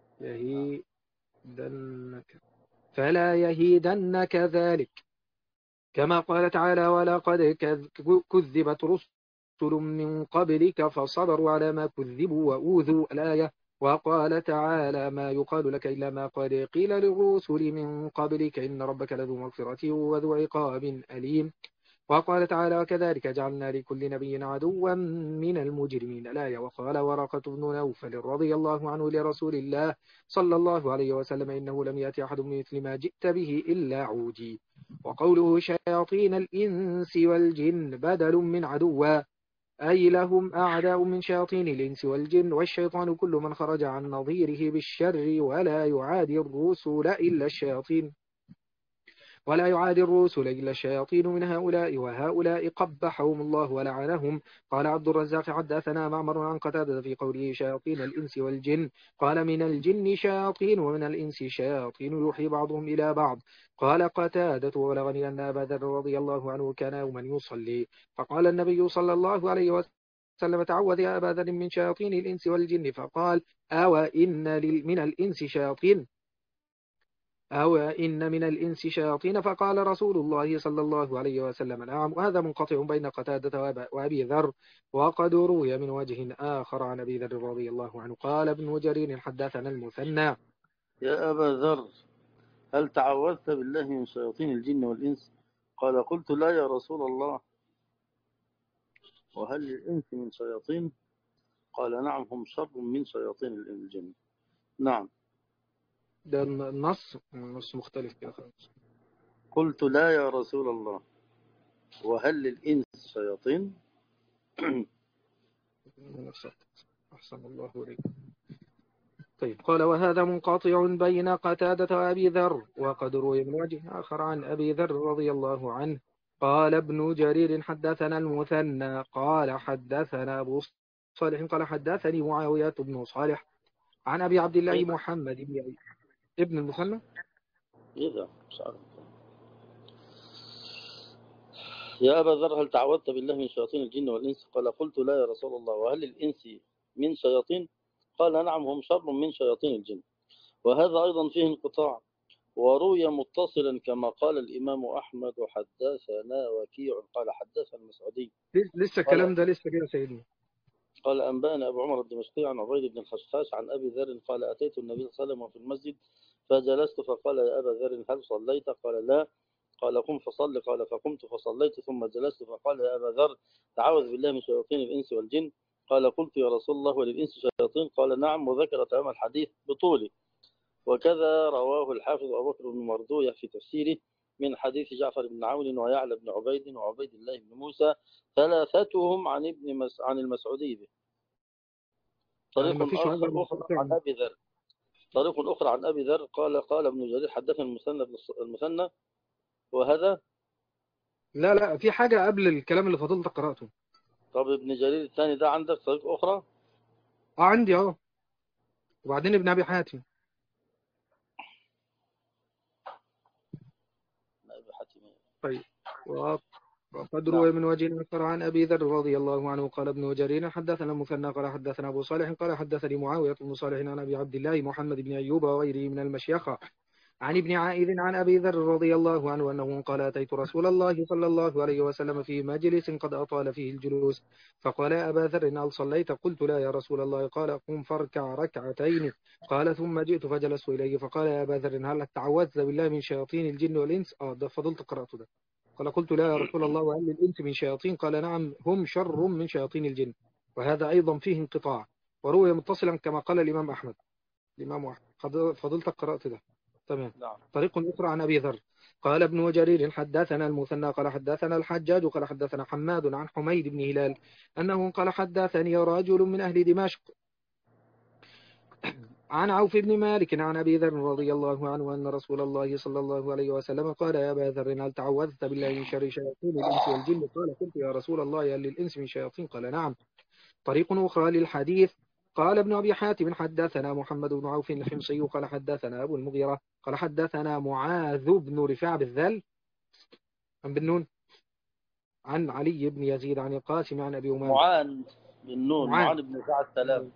يهيدنك فلا يهيدنك ذلك كما قال تعالى ولقد كذبت رسل من قبلك فصبروا على ما كذبوا وأوذوا الآية. وقال تعالى ما يقال لك إلا ما قد قيل للرسل من قبلك إن ربك لذو مغفرة وذو عقاب أليم. وقال تعالى وكذلك جعلنا لكل نبي عدوا من المجرمين الآية. وقال ورقة بن نوفل رضي الله عنه لرسول الله صلى الله عليه وسلم إنه لم يأتي أحد مثل ما جئت به إلا عودي. وقوله شياطين الإنس والجن بدل من عدوا أي لهم أعداء من شياطين الإنس والجن والشيطان كل من خرج عن نظيره بالشر ولا يعادي الرسل إلا الشياطين ولا يعادي الرسل إلا الشياطين من هؤلاء وهؤلاء قبحهم الله ولعنهم. قال عبد الرزاق حدثنا معمر عن قتادة في قوله شياطين الإنس والجن قال من الجن شياطين ومن الإنس شياطين يوحي بعضهم إلى بعض. قال قتادة وبلغني أن أبا ذر رضي الله عنه كان يوما يصلي فقال النبي صلى الله عليه وسلم تعوذ يا أبا ذر من شياطين الإنس والجن فقال أو إن من الإنس شياطين أو إن من الإنس شياطين؟ فقال رسول الله صلى الله عليه وسلم نعم. وهذا منقطع بين قتادة وأبي ذر. وقد روي من وجه آخر عن أبي ذر رضي الله عنه قال ابن جرير حدثنا المثنى. يا أبا ذر هل تعوذت بالله من شياطين الجن والإنس؟ قال قلت لا يا رسول الله. وهل للإنس من شياطين؟ قال نعم هم شر من شياطين الجن. نعم. ده النص نص مختلف كده. قلت لا يا رسول الله وهل للإنس شياطين؟ أحسن الله إليك. طيب قال وهذا منقطع بين قتادة وأبي ذر. وقد روي من وجه آخر عن أبي ذر رضي الله عنه قال ابن جرير حدثنا المثنى قال حدثنا أبو صالح قال حدثني معاوية بن صالح عن أبي عبد الله محمد بن ابن المثنى. إذا يا أبا ذر هل تعوذت بالله من شياطين الجن والإنس؟ قال قلت لا يا رسول الله. وهل للإنس من شياطين؟ قال نعم هم شر من شياطين الجن. وهذا أيضا فيه انقطاع وروي متصلا كما قال الإمام أحمد حدثنا وكيع قال حدثنا المسعودي. لسه الكلام ده لسه كده سيدنا. قال أنبأنا أبو عمر الدمشقي عن عبيد بن الخشخاش عن أبي ذر قال أتيت النبي صلى الله عليه وسلم في المسجد فجلست فقال يا أبا ذر هل صليت؟ قال لا. قال قم فصل. قال فقمت فصليت ثم جلست فقال يا أبا ذر تعوذ بالله من شياطين الإنس والجن. قال قلت يا رسول الله وللإنس شياطين؟ قال نعم. وذكر تمام الحديث بطوله. وكذا رواه الحافظ أبو بكر بن مردوية في تفسيره من حديث جعفر بن عون ويعلى بن عبيد وعبيد الله بن موسى ثلاثتهم عن ابن مس... عن المسعودي به. طريق يعني آخر أخرى عن أبي ذر طريق أخرى عن أبي ذر قال قال ابن جرير حدثنا المثنى المثنى وهذا لا لا في حاجة قبل الكلام اللي فضلت قرأته. طب ابن جرير الثاني ده عندك طريق أخرى؟ اه عندي اه. وبعدين ابن أبي حاتم. ابن حاتم. طيب وقد روي من وجه آخر عن أبي ذر رضي الله عنه قال ابن جرير حدثنا المثنى قال حدثنا أبو صالح قال حدثني معاوية بن صالح عن أبي عبد الله محمد بن أيوب وغيره من المشيخة عن ابن عائذ عن أبي ذر رضي الله عنه أنه قال أتيت رسول الله صلى الله عليه وسلم في مجلس قد أطال فيه الجلوس فقال يا أبا ذر هل صليت؟ قلت لا يا رسول الله. قال قم فاركع ركعتين. قال ثم جئت فجلست إليه فقال يا أبا ذر هل تعوذت بالله من شياطين الجن والإنس؟ آه ده فضلت قرأت ده. قال قلت لا يا رسول الله وهل للإنس من شياطين؟ قال نعم هم شر من شياطين الجن. وهذا أيضا فيه انقطاع وروي متصلا كما قال الإمام أحمد. الإمام أحمد فضلت قرأت ده. تمام. طريق أخرى عن أبي ذر قال ابن جرير حدثنا المثنى قال حدثنا الحجاج قال حدثنا حماد عن حميد بن هلال أنه قال حدثني رجل من أهل دمشق عن عوف بن مالك عن أبي ذر رضي الله عنه أن رسول الله صلى الله عليه وسلم قال يا أبا ذر هل تعوذت بالله من شر شياطين الإنس والجن؟ قال قلت يا رسول الله هل للإنس من شياطين؟ قال نعم. طريق أخرى للحديث قال ابن أبي حاتم حدثنا محمد بن عوف الحمصي قال حدثنا أبو المغيرة قال حدثنا معاذ بن رفاع بالذل عن بالنون عن علي بن يزيد عن القاسم عن أبي أمامة. معاذ بالنون معاذ بن رفاعة السلام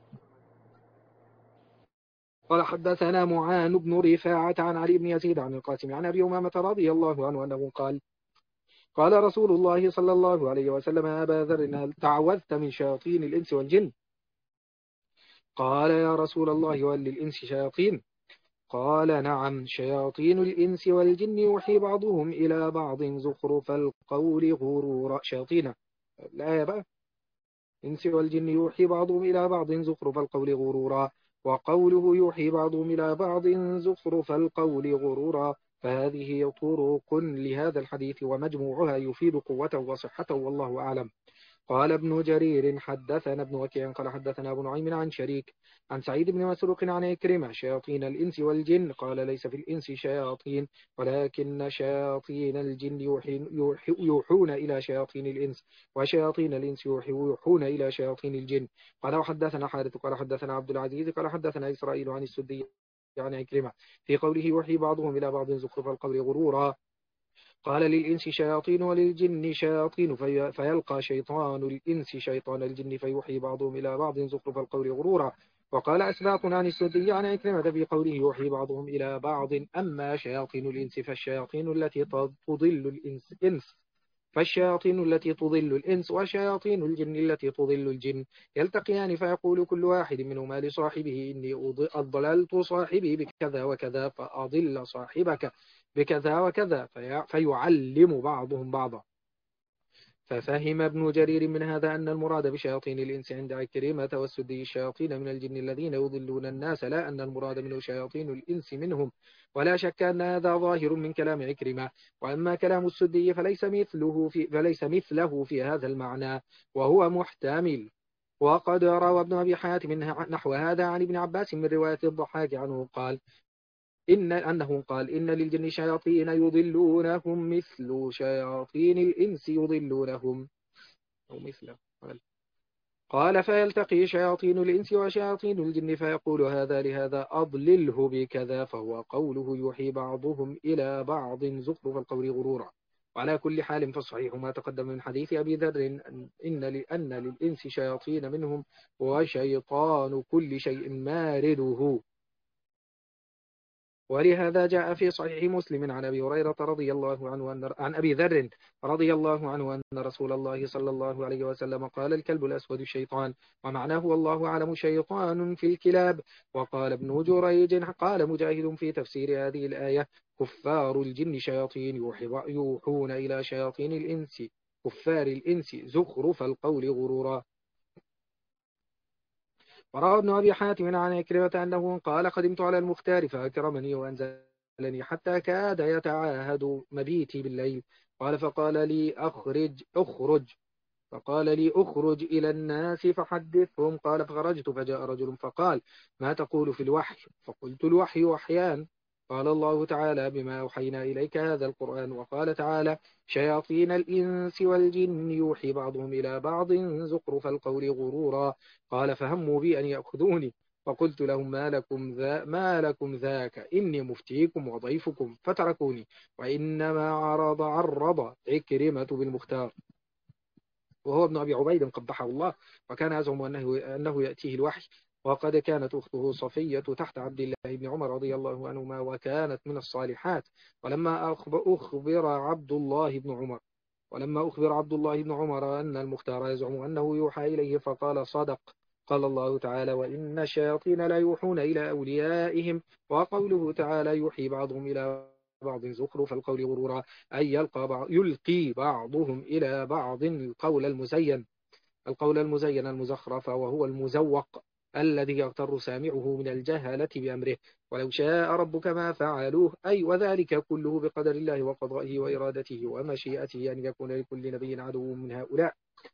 قال حدثنا معاذ بن رفاعة عن علي بن يزيد عن القاسم عن أبي أمامة رضي الله عنه أنه قال قال رسول الله صلى الله عليه وسلم يا أبا ذر هل تعوذت من شياطين الإنس والجن؟ قال يا رسول الله وهل للإنس شياطين؟ قال نعم شياطين الإنس والجن يوحي بعضهم إلى بعض زخرف القول غرورا. شياطين الآية بقى الإنس والجن يوحي بعضهم إلى بعض زخرف القول غرورا. وقوله يوحي بعضهم إلى بعض زخرف القول غرورا فهذه طرق لهذا الحديث ومجموعها يفيد قوته وصحته والله أعلم. قال ابن جرير حدثنا ابن وكيع قال حدثنا ابو نعيم عن شريك عن سعيد بن مسروق عن عكرمة شياطين الإنس والجن قال ليس في الإنس شياطين ولكن شياطين الجن يوحون إلى شياطين الإنس وشياطين الإنس يوحون إلى شياطين الجن. قال وحدثنا حارث قال حدثنا عبد العزيز قال حدثنا إسرائيل عن السدي عن عكرمة في قوله يوحي بعضهم إلى بعض زخرف القول غرورا قال للإنس شياطين وللجن شياطين في فيلقى شيطان الإنس شيطان الجن فيوحي بعضهم إلى بعض زخرف القول غرورا. وقال أسباط عن السدي عن عكرمة في قوله يوحي بعضهم إلى بعض أما شياطين الإنس فالشياطين التي تضل الإنس إنس فالشياطين التي تضل الإنس وشياطين الجن التي تضل الجن يلتقيان فيقول كل واحد منهما لصاحبه إني أضللت صاحبي بكذا وكذا فأضل صاحبك بكذا وكذا فيعلم بعضهم بعضا. ففهم ابن جرير من هذا أن المراد بشياطين الإنس عند عكرمة والسدي الشياطين من الجن الذين يضلون الناس لا أن المراد منه شياطين الإنس منهم، ولا شك أن هذا ظاهر من كلام عكرمة. وأما كلام السدي فليس مثله في, فليس مثله في هذا المعنى وهو محتمل. وقد روى ابن أبي حاتم نحو هذا عن ابن عباس من رواية الضحاك عنه قال إن أنه قال إن للجن شياطين يضلونهم مثل شياطين الإنس يضلونهم أو مثله. قال, قال فيلتقي شياطين الإنس وشياطين الجن فيقول هذا لهذا أضلله بكذا، فهو قوله يوحي بعضهم إلى بعض زخرف القول غرورا. وعلى كل حال فالصحيح ما تقدم من حديث أبي ذر إن لأن للإنس شياطين منهم وشيطان كل شيء مارده. ولهذا جاء في صحيح مسلم عن أبي هريرة رضي الله عنه أن عن أبي ذر رضي الله عنه أن رسول الله صلى الله عليه وسلم قال الكلب الأسود الشيطان، ومعناه والله أعلم شيطان في الكلاب. وقال ابن جريج قال مجاهد في تفسير هذه الآية كفار الجن شياطين يوحون إلى شياطين الإنس كفار الإنس زخرف القول غرورا. وروى ابن أبي حاتم عن عكرمة أنه قال قدمت على المختار فأكرمني وأنزلني حتى كاد يتعاهد مبيتي بالليل. قال فقال لي أخرج أخرج فقال لي أخرج إلى الناس فحدثهم. قال فخرجت فجاء رجل فقال ما تقول في الوحي؟ فقلت الوحي وحيان. قال الله تعالى بما أوحينا إليك هذا القرآن. وقال تعالى شياطين الإنس والجن يوحي بعضهم إلى بعض زخرف القول غرورا. قال فهموا بي أن يأخذوني فقلت لهم ما لكم, ذا ما لكم ذاك إني مفتيكم وضيفكم فتركوني. وإنما عرض عرض عكرمة بالمختار وهو ابن أبي عبيد قبحه الله، وكان يزعم أنه, أنه يأتيه الوحي. وقد كانت أخته صفية تحت عبد الله بن عمر رضي الله عنهما وكانت من الصالحات. ولما أخبر عبد الله بن عمر ولما أخبر عبد الله بن عمر أن المختار يزعم أنه يوحى إليه فقال صدق. قال الله تعالى وإن الشياطين لا يوحون إلى أوليائهم. وقوله تعالى يوحي بعضهم إلى بعض زخرف القول غرورا أي يلقى بعض يلقي بعضهم إلى بعض القول المزين القول المزين المزخرف وهو المزوق الذي يغتر سامعه من الجهالة بأمره. ولو شاء ربك ما فعلوه أي وذلك كله بقدر الله وقضائه وإرادته ومشيئته أن يكون لكل نبي عدو من هؤلاء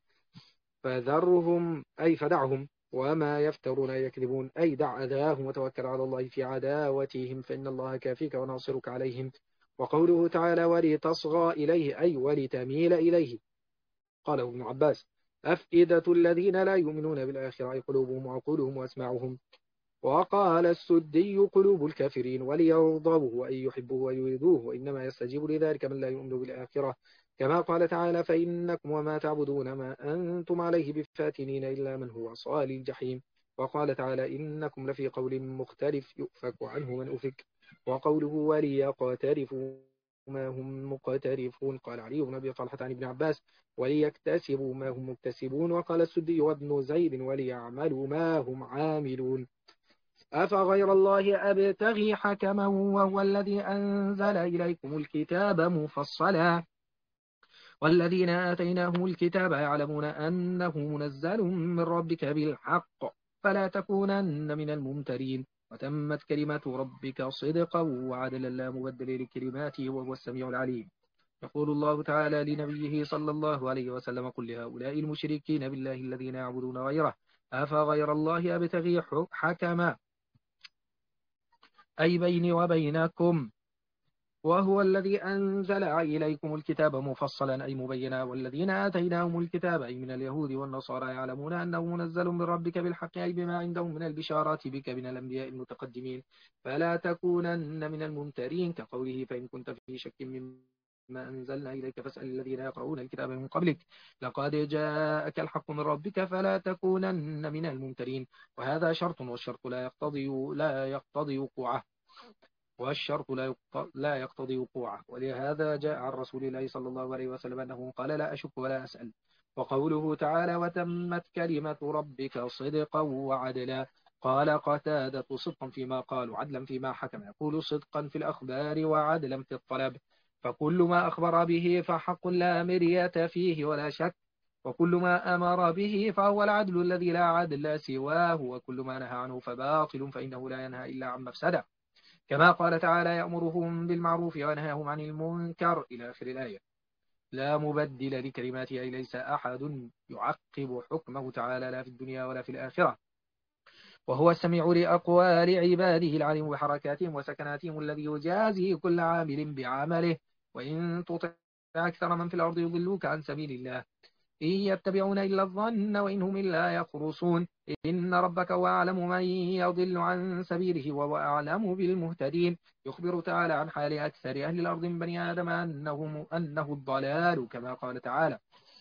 فذرهم أي فدعهم وما يفترون يكذبون أي دع أذاهم وتوكل على الله في عداوتهم فإن الله كافيك وناصرك عليهم. وقوله تعالى ولتصغى إليه أي ولتميل إليه. قاله ابن عباس أفئدة الذين لا يؤمنون بالآخرة قلوبهم وعقولهم وأسماعهم. وقال السدي قلوب الكافرين وليرضوه وأن يحبوه ويريدوه وإنما يستجيب لذلك من لا يؤمن بالآخرة كما قال تعالى فإنكم وما تعبدون ما أنتم عليه بفاتنين إلا من هو صال الجحيم. وقال تعالى إنكم لفي قول مختلف يؤفك عنه من أفك. وقوله وليقترفوا ما هم مقترفون قال علي بن أبي طلحة عن ابن عباس وليكتسبوا ما هم مكتسبون. وقال السدي وابن زيد وليعملوا ما هم عاملون. أفغير الله أبتغي حكما وهو الذي أنزل إليكم الكتاب مفصلا والذين آتيناهم الكتاب يعلمون أنه منزل من ربك بالحق فلا تكونن من الممترين وتمت كلمة ربك صدقا وعدلا لا مبدل لكلماته وهو السميع العليم. يقول الله تعالى لنبيه صلى الله عليه وسلم قل لهؤلاء المشركين بالله الذين يعبدون غيره أفغير الله أبتغي حكما أي بيني وبينكم وهو الذي أنزل إليكم الكتاب مفصلا أي مبينا والذين آتيناهم الكتاب أي من اليهود والنصارى يعلمون أنه منزل من ربك بالحق أي بما عندهم من البشارات بك من الأنبياء المتقدمين فلا تكونن من الممترين كقوله فإن كنت في شك مما ما أنزلنا إليك فاسأل الذين يقرؤون الكتاب من قبلك لقد جاءك الحق من ربك فلا تكونن من الممترين. وهذا شرط، والشرط لا يقتضي لا يقتضي وقوعه والشرط لا لا يقتضي وقوعه. ولهذا جاء عن رسول الله صلى الله عليه وسلم أنه قال لا أشك ولا أسأل. وقوله تعالى وتمت كلمة ربك صدقا وعدلا، قال قتادة صدقا فيما قال وعدلا فيما حكم، يقول صدقا في الأخبار وعدلا في الطلب. فكل ما أخبر به فحق لا مرية فيه ولا شك، وكل ما أمر به فهو العدل الذي لا عدل سواه، وكل ما نهى عنه فباطل فإنه لا ينهى إلا عن مفسده، كما قال تعالى يأمرهم بالمعروف وينهاهم عن المنكر إلى آخر الآية. لا مبدل لكلماته، أي ليس أحد يعقب حكمه تعالى لا في الدنيا ولا في الآخرة. وهو السميع لأقوال عباده العليم بحركاتهم وسكناتهم الذي يجازي كل عامل بعمله. وإن تطع أكثر من في الأرض يضلوك عن سبيل الله إن يتبعون إلا الظن وإن هم إلا يخرصون. إن ربك هو أعلم من يضل عن سبيله وهو أعلم بالمهتدين. يخبر تعالى عن حال أكثر أهل الأرض من بني آدم أنه, أنه الضلال، كما قال تعالى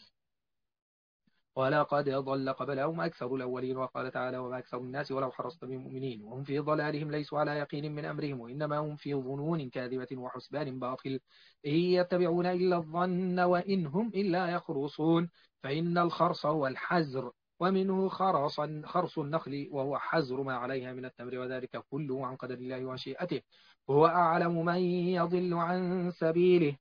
ولقد ضل قبلهم أكثر الأولين. وقال تعالى وما أكثر الناس ولو حرصت بمؤمنين. وهم في ضلالهم ليسوا على يقين من أمرهم، وإنما هم في ظنون كاذبة وحسبان باطل. إن يتبعون إلا الظن وإن هم إلا يخرصون. فإن الخرص هو الحزر، ومنه خرص خرص النخل وهو حزر ما عليها من التمر، وذلك كله عن قدر الله ومشيئته. هو أعلم من يضل عن سبيله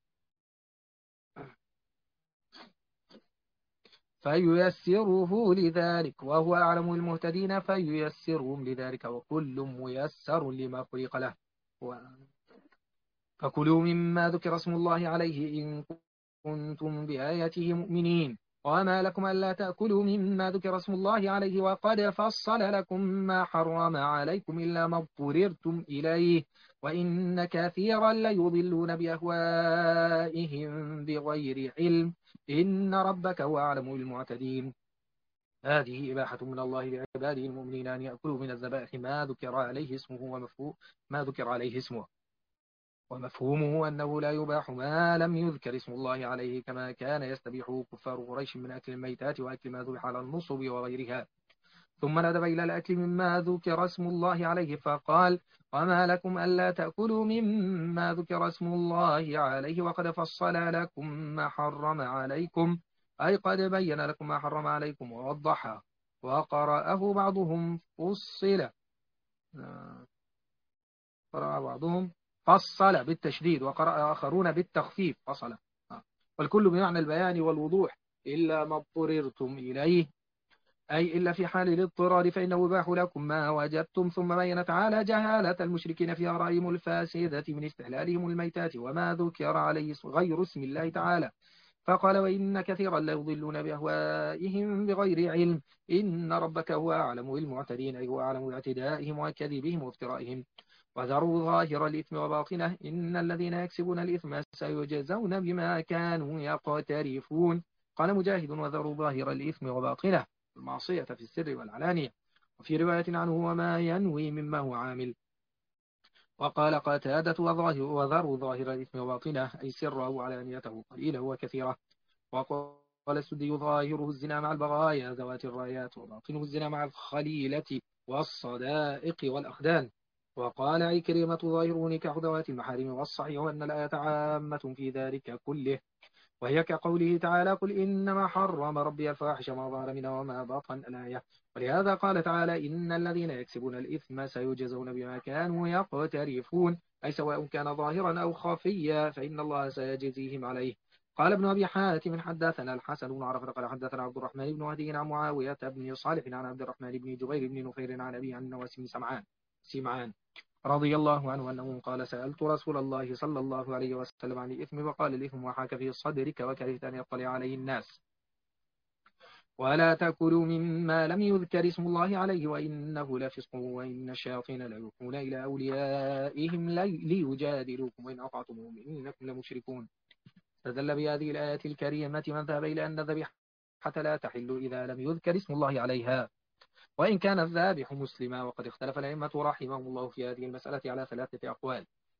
فييسره لذلك، وهو أعلم المهتدين فييسرهم لذلك، وكل ميسر لما خلق له. فكلوا مما ذكر اسم الله عليه إن كنتم بآياته مؤمنين. وما لكم ألا تأكلوا مما ذكر اسم الله عليه وقد فصل لكم ما حرم عليكم إلا ما اضطررتم إليه، وإن كثيرا ليضلون بأهوائهم بغير علم. إن ربك هو أعلم بالمعتدين. هذه إباحة من الله لعباده المؤمنين أن يأكلوا من الذبائح ما ذكر عليه اسمه ومفهوم ما ذكر عليه اسمه ومفهومه أنه لا يباح ما لم يذكر اسم الله عليه، كما كان يستبيح كفار قريش من أكل الميتات وأكل ما ذبح على النصب وغيرها. ثم ندب إلى الأكل مما ذكر اسم الله عليه فقال وما لكم ألا تأكلوا مما ذكر اسم الله عليه وقد فصل لكم ما حرم عليكم، أي قد بين لكم ما حرم عليكم ووضحها. وقرأه بعضهم فصل قرأ بعضهم فصل بالتشديد، وقرأ آخرون بالتخفيف فصل، والكل بمعنى البيان والوضوح إلا ما اضطررتم إليه، أي إلا في حال الاضطرار فإنه يباح لكم ما وجدتم. ثم بين تعالى جهالة المشركين في آرائهم الفاسدة من استحلالهم الميتات وما ذكر عليه غير اسم الله تعالى، فقال وإن كثيرا ليضلون بأهوائهم بغير علم. إن ربك هو أعلم بالمعتدين، أي هو أعلم باعتدائهم وكذبهم وافترائهم. وذروا ظاهر الإثم وباطنه إن الذين يكسبون الإثم سيجزون بما كانوا يقترفون. قال مجاهد وذروا ظاهر الإثم وباطنه، المعصية في السر والعلانية. وفي رواية عنه وما ينوي مما هو عامل. وقال قتادة وذروا ظاهر الإثم وباطنه، أي سره وعلانيته قليله وكثيره. وقال السدي ظاهره الزنا مع البغايا ذوات الرايات، وباطنه الزنا مع الخليلة والصدائق والأخدان. وقال عكرمة ظاهره نكاح ذوات المحارم، والصحيح أن الآية عامة في ذلك كله، وهي كقوله تعالى قل إنما حرم ربي الفواحش ما ظهر منها وما بطن الآية. ولهذا قال تعالى إن الذين يكسبون الإثم سيجزون بما كانوا يقترفون، أي سواء كان ظاهرا أو خفيا فإن الله سيجزيهم عليه. قال ابن أبي حاتم حدثنا الحسن بن عرفة قال حدثنا عبد الرحمن بن هدي عن معاوية بن صالح عن عبد الرحمن بن جبير بن نفير عن أبي عن النواس بن سمعان سمعان رضي الله عنه أنه قال سألت رسول الله صلى الله عليه وسلم عن الإثم فقال الإثم وحاك في صدرك وكرهت أن يطلع عليه الناس. ولا تأكلوا مما لم يذكر اسم الله عليه وإنه لفسق وإن الشياطين ليوحون إلى أوليائهم ليجادلوكم وإن أطعتموهم إنكم لمشركون. استدل بهذه الآية الكريمة من ذهب إلى أن الذبيحة لا تحل إذا لم يذكر اسم الله عليها، وإن كان الذابح مسلما. وقد اختلف الأئمة رحمهم الله في هذه المسألة على ثلاثة أقوال.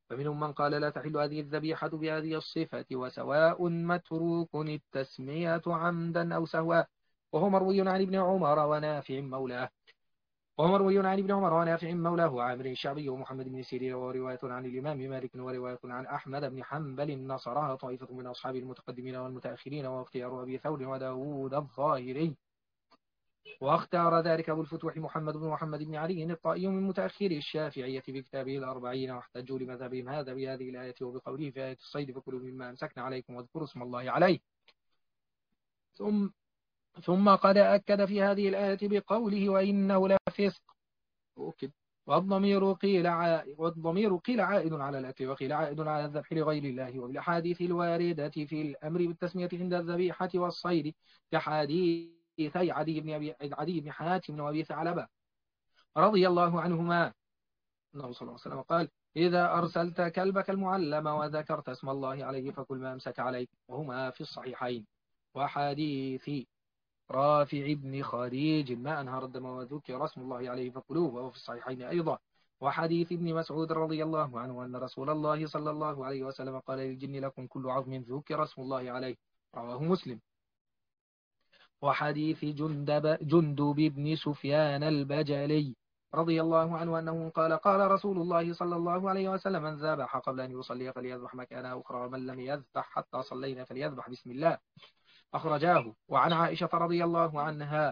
فمنهم من قال لا تحل هذه الذبيحة بهذه الصفة، وسواء متروك التسمية عمدا أو سهوا. وهو مروي عن ابن عمر ونافع مولاه وهو مروي عن ابن عمر ونافع مولاه وعامر الشعبي ومحمد بن سيرين، ورواية عن الإمام مالك ورواية عن أحمد بن حنبل نصرها طائفة من أصحاب المتقدمين والمتأخرين، واختيار أبي ثور وداود الظاهري. واختار ذلك أبو الفتوح محمد بن محمد بن علي الطائي من متأخري الشافعية في كتابه الأربعين، واحتجوا لمذهبهم هذا بهذه الآية وبقوله في آية الصيد فكلوا مما أمسكنا عليكم واذكروا اسم الله عليه. ثم ثم قد أكد في هذه الآية بقوله وإنه لفسق. والضمير قيل عائد والضمير قيل عائد على الأكل وقيل عائد على الذبح لغير الله، وبالأحاديث الواردة في الأمر بالتسمية عند الذبيحة والصيد كحديثي عدي بن أبي عدي بن حاتم وأبي ثعلبة رضي الله عنهما النبي صلى الله عليه وسلم قال إذا أرسلت كلبك المعلم وذكرت اسم الله عليه فكل ما أمسك عليك، وهما في الصحيحين. وحديث رافع بن خديج ما أنهر الدم وذكر اسم الله عليه فكلوه، وهو في الصحيحين أيضا. وحديث ابن مسعود رضي الله عنه أن رسول الله صلى الله عليه وسلم قال للجن لكم كل عظم ذكر اسم الله عليه، رواه مسلم. وحديث جندب, جندب بن سفيان البجلي رضي الله عنه أنه قال قال رسول الله صلى الله عليه وسلم من ذبح قبل أن يصلي فليذبح مكانه أخرى، ومن لم يذبح حتى صلينا فليذبح بسم الله، أخرجاه. وعن عائشة رضي الله عنها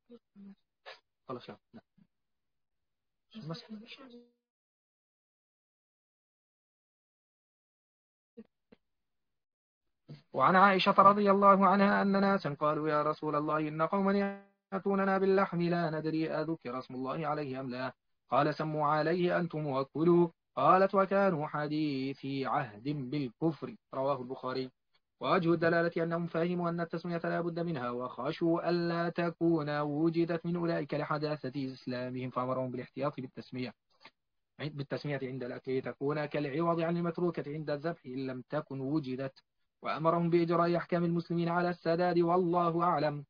وعن عائشة رضي الله عنها أن ناسا قالوا يا رسول الله إن قوما يأتوننا باللحم لا ندري أذكر اسم الله عليه أم لا، قال سموا عليه أنتم وكلوا. قالت وكانوا حديثي عهد بالكفر، رواه البخاري. ووجه الدلالة أنهم فهموا أن التسمية لا بد منها، وخشوا ألا تكون وجدت من أولئك لحداثة إسلامهم، فأمرهم بالاحتياط بالتسمية بالتسمية عند الأكل تكون كالعوض عن المتروكة عند الذبح إن لم تكن وجدت، وأمرهم بإجراء أحكام المسلمين على السداد، والله أعلم.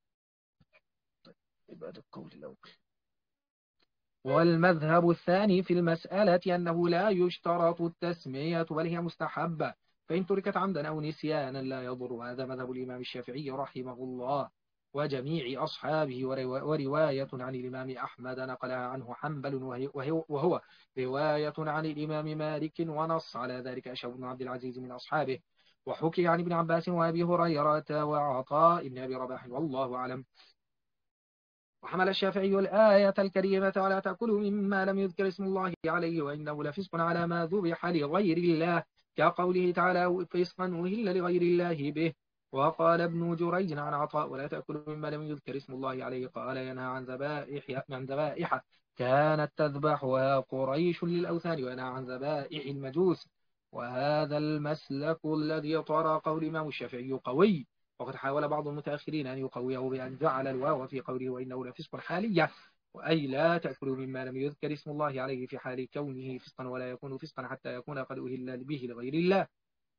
والمذهب الثاني في المسألة أنه لا يشترط التسمية بل هي مستحبة، فإن تركت عمدا أو نسيانا لا يضر. هذا مذهب الإمام الشافعي رحمه الله وجميع أصحابه، ورواية عن الإمام أحمد نقلها عنه حنبل، وهو رواية عن الإمام مالك، ونص على ذلك أشهب بن عبد العزيز من أصحابه. وحكي عن ابن عباس وأبي هريرة وعطاء بن أبي رباح، والله أعلم. وحمل الشافعي الآية الكريمة ولا تأكلوا مما لم يذكر اسم الله عليه وإنه لفسق على ما ذبح لغير الله، كقوله تعالى فسقا أهل لغير الله به. وقال ابن جريج عن عطاء ولا تأكلوا مما لم يذكر اسم الله عليه، قال ينهى عن ذبائح عن ذبائح كانت تذبحها قريش للأوثان، وينهى عن ذبائح المجوس. وهذا المسلك الذي طرقه الإمام الشافعي قوي، وقد حاول بعض المتأخرين أن يقويه بأن جعل الواو في قوله وإنه لفسق حالية، وأي لا تأكلوا مما لم يذكر اسم الله عليه في حال كونه فسقا، ولا يكون فسقا حتى يكون قد أهل به لغير الله.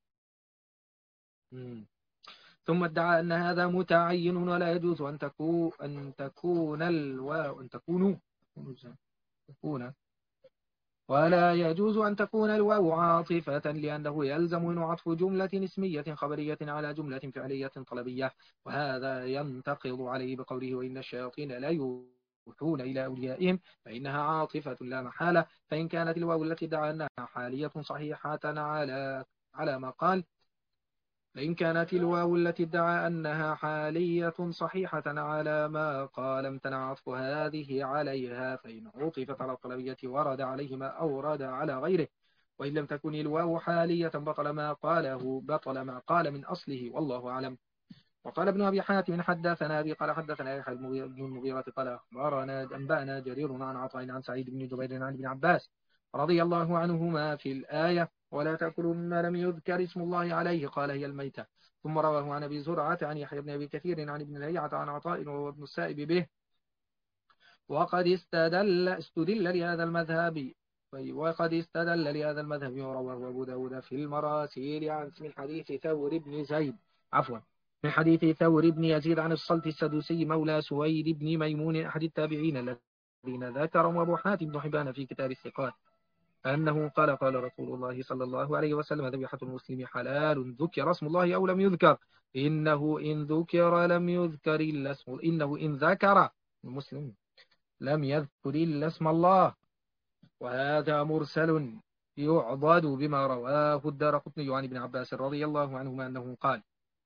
مم. ثم ادعى أن هذا متعين ولا يجوز أن تكون أن تكون الواو أن تكونوا تكون ولا يجوز أن تكون الواو عاطفة، لأنه يلزم من عطف جملة اسمية خبرية على جملة فعلية طلبية، وهذا ينتقض عليه بقوله وإن الشياطين لا يوحون إلى أوليائهم، فإنها عاطفة لا محالة. فإن كانت الواو التي دعا أنها حالية صحيحة على على ما قال فإن كانت الواو التي ادعى أنها حالية صحيحة على ما قال امتنع عطف هذه عليها، فإن عطفت على الطلبية ورد عليه ما أورد على غيره، وإن لم تكن الواو حالية بطل ما قاله بطل ما قال من أصله، والله أعلم. وقال ابن أبي حاتم حدثنا أبي قال حدثنا يحيى بن المغيرة قال أخبرنا أنبأنا جرير عن عطاء عن سعيد بن جبير عن ابن عباس رضي الله عنهما في الآية ولا تأكلوا مما لم يذكر اسم الله عليه، قال هي الميتة. ثم رواه عن أبي زرعة عن يحيى بن أبي كثير عن ابن لهيعة عن عطاء وهو ابن السائب به. وقد استدل استدل لهذا المذهب وقد استدل لهذا المذهب ورواه أبو داود في المراسيل عن من حديث ثور بن زيد عفوا من حديث ثور بن يزيد عن الصلت السدوسي مولى سويد بن ميمون أحد التابعين الذين ذكرهم أبو حاتم بن حبان في كتاب الثقات أنه قال قال رسول الله صلى الله عليه وسلم ذبيحة المسلم حلال ذكر اسم الله أو لم يذكر إنه إن ذكر لم يذكر إلا اسم إنه إن ذكر المسلم لم يذكر إلا اسم الله. وهذا مرسل يعضد بما رواه الدارقطني عن ابن عباس رضي الله عنهما أنه قال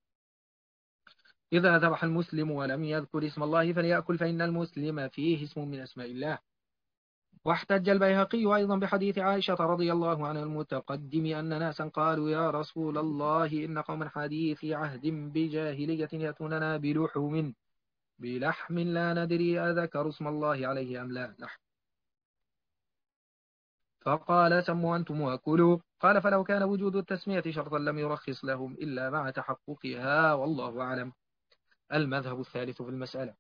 إذا ذبح المسلم ولم يذكر اسم الله فليأكل فإن المسلم فيه اسم من أسماء الله. واحتج البيهقي أيضا بحديث عائشة رضي الله عنها المتقدم أن ناسا قالوا يا رسول الله إن قوما حديث عهد بجاهلية يأتوننا بلحم بلحم لا ندري أذكر اسم الله عليه أم لا لحم فقال سموا أنتم وكلوا. قال فلو كان وجود التسمية شرطا لم يرخص لهم إلا مع تحققها والله أعلم. المذهب الثالث في المسألة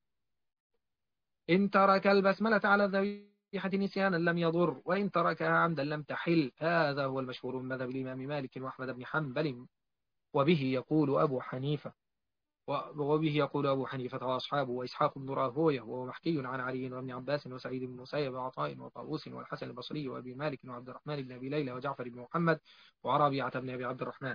إن ترك البسملة على الذبيحة نسيانا لم يضر وإن تركها عمدا لم تحل. هذا هو المشهور من مذهب الإمام مالك وأحمد بن حنبل وبه يقول أبو حنيفة وبه يقول أبو حنيفة وأصحابه وإسحاق بن راهويه وهو محكي عن علي وابن عباس وسعيد بن مسيب وعطاء وطاووس والحسن البصري وأبي مالك وعبد الرحمن بن أبي ليلى وجعفر بن محمد وربيعة بن أبي عبد الرحمن.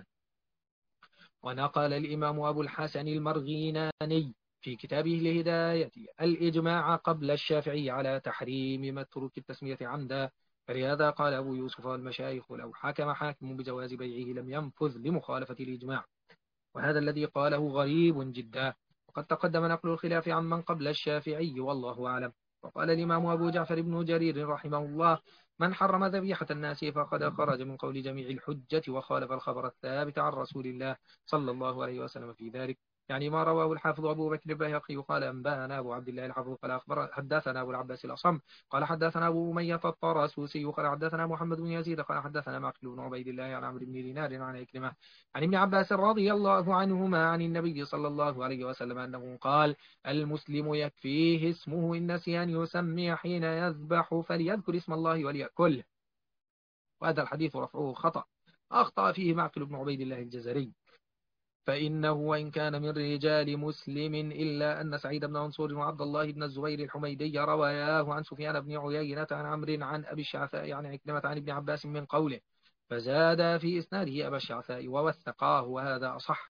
ونقل الإمام أبو الحسن المرغيناني في كتابه الهداية الإجماع قبل الشافعي على تحريم متروك التسمية عمدا. فلهذا قال أبو يوسف والمشايخ لو حكم حاكم بجواز بيعه لم ينفذ لمخالفة الإجماع. وهذا الذي قاله غريب جدا وقد تقدم نقل الخلاف عن من قبل الشافعي والله أعلم. وقال الإمام أبو جعفر بن جرير رحمه الله من حرم ذبيحة الناس فقد خرج من قول جميع الحجة وخالف الخبر الثابت عن رسول الله صلى الله عليه وسلم في ذلك. يعني ما رواه الحافظ أبو بكر البيهقي قال أنبانا أبو عبد الله الحافظ قال أخبر حدثنا أبو العباس الأصم قال حدثنا أبو أمية الطرسوسي قال حدثنا محمد بن يزيد قال حدثنا معقل بن عبيد الله عن عمرو بن دينار عن إكرمة عن ابن عباس رضي الله عنهما عن النبي صلى الله عليه وسلم أنه قال المسلم يكفيه اسمه إن نسي أن يسمي حين يذبح فليذكر اسم الله وليأكله. وهذا الحديث رفعه خطأ أخطأ فيه معقل بن عبيد الله الجزري فإنه وإن كان من رجال مسلم إلا أن سعيد بن منصور وعبد الله بن الزبير الحميدي رواياه عن سفيان بن عيينة عن عمرو عن أبي الشعثاء عن عكرمة عن ابن عباس من قوله فزاد في إسناده أبا الشعثاء ووثقاه وهذا أصح.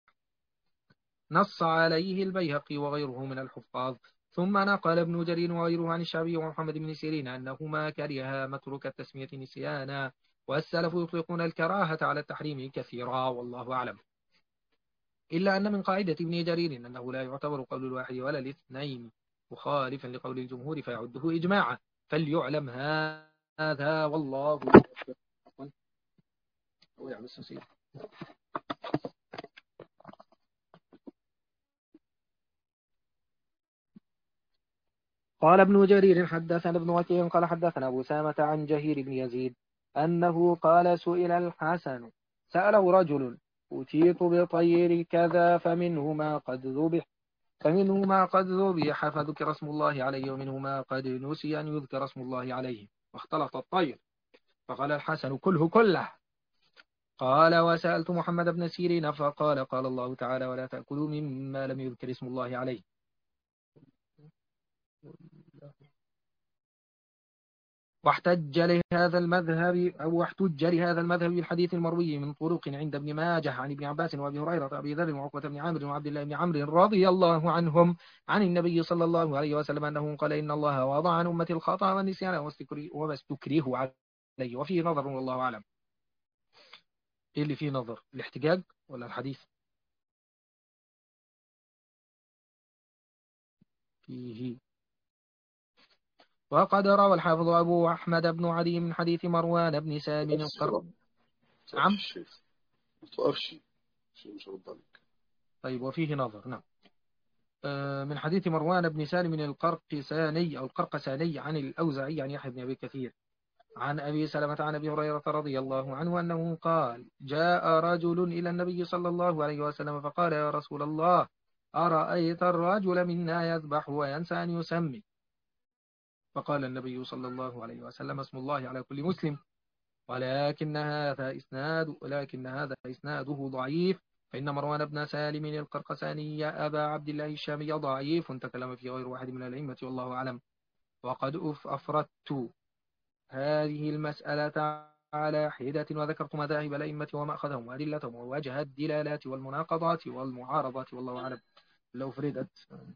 نص عليه البيهقي وغيره من الحفاظ. ثم نقل ابن جرير وغيره عن الشعبي ومحمد بن سيرين أنهما كرها متروك التسمية نسيانا والسلف يطلقون الكراهة على التحريم كثيرا والله أعلم. إلا أن من قاعدة ابن جرير أنه لا يعتبر قول الواحد ولا الاثنين مخالفا لقول الجمهور فيعده إجماعا فليعلم هذا والله قال ابن جرير حدثنا ابن وكيع قال حدثنا أبو سامة عن جهير بن يزيد أنه قال سئل الحسن سأله رجل أتيت بطير كذا فمنه ما قد ذبح فمنه ما قد ذبح فذكر اسم الله عليه ومنه ما قد نسي أن يذكر اسم الله عليه واختلط الطير فقال الحسن كله كله. قال وسألت محمد بن سيرين فقال قال الله تعالى ولا تأكلوا مما لم يذكر اسم الله عليه. واحتج لهذا المذهب أو احتج لهذا المذهب بالحديث المروي من طرق عند ابن ماجه عن ابن عباس وابي هريرة وابي ذر وعقبة بن عامر وعبد الله بن عمرو رضي الله عنهم عن النبي صلى الله عليه وسلم أنه قال إن الله وضع عن أمة الخطأ والنسيان وما استكرهوا عليه. وفيه نظر والله أعلم. إيه اللي فيه نظر الاحتجاج ولا الحديث؟ فيه. وقد روى الحافظ أبو أحمد بن علي من حديث مروان بن سالم القرن. نعم طيب وفيه نظر. نعم من حديث مروان بن سالم القرقساني أو القرقساني عن الأوزعي عن يحيى بن أبي كثير عن أبي سلمة عن أبي هريرة رضي الله عنه أنه قال جاء رجل إلى النبي صلى الله عليه وسلم فقال يا رسول الله أرأيت الرجل منا يذبح وينسى أن يسمي؟ فقال النبي صلى الله عليه وسلم اسم الله على كل مسلم ولكن هذا إسناد ولكن هذا إسناده ضعيف فإن مروان بن سالم القرقساني أبا عبد الله الشامي ضعيف تكلم في غير واحد من الأئمة والله أعلم. وقد أفردت هذه المسألة على حدة، وذكرت مذاهب الأئمة ومأخذهم وأدلتهم ووجه الدلالات والمناقضات والمعارضات، والله أعلم. لو فردت.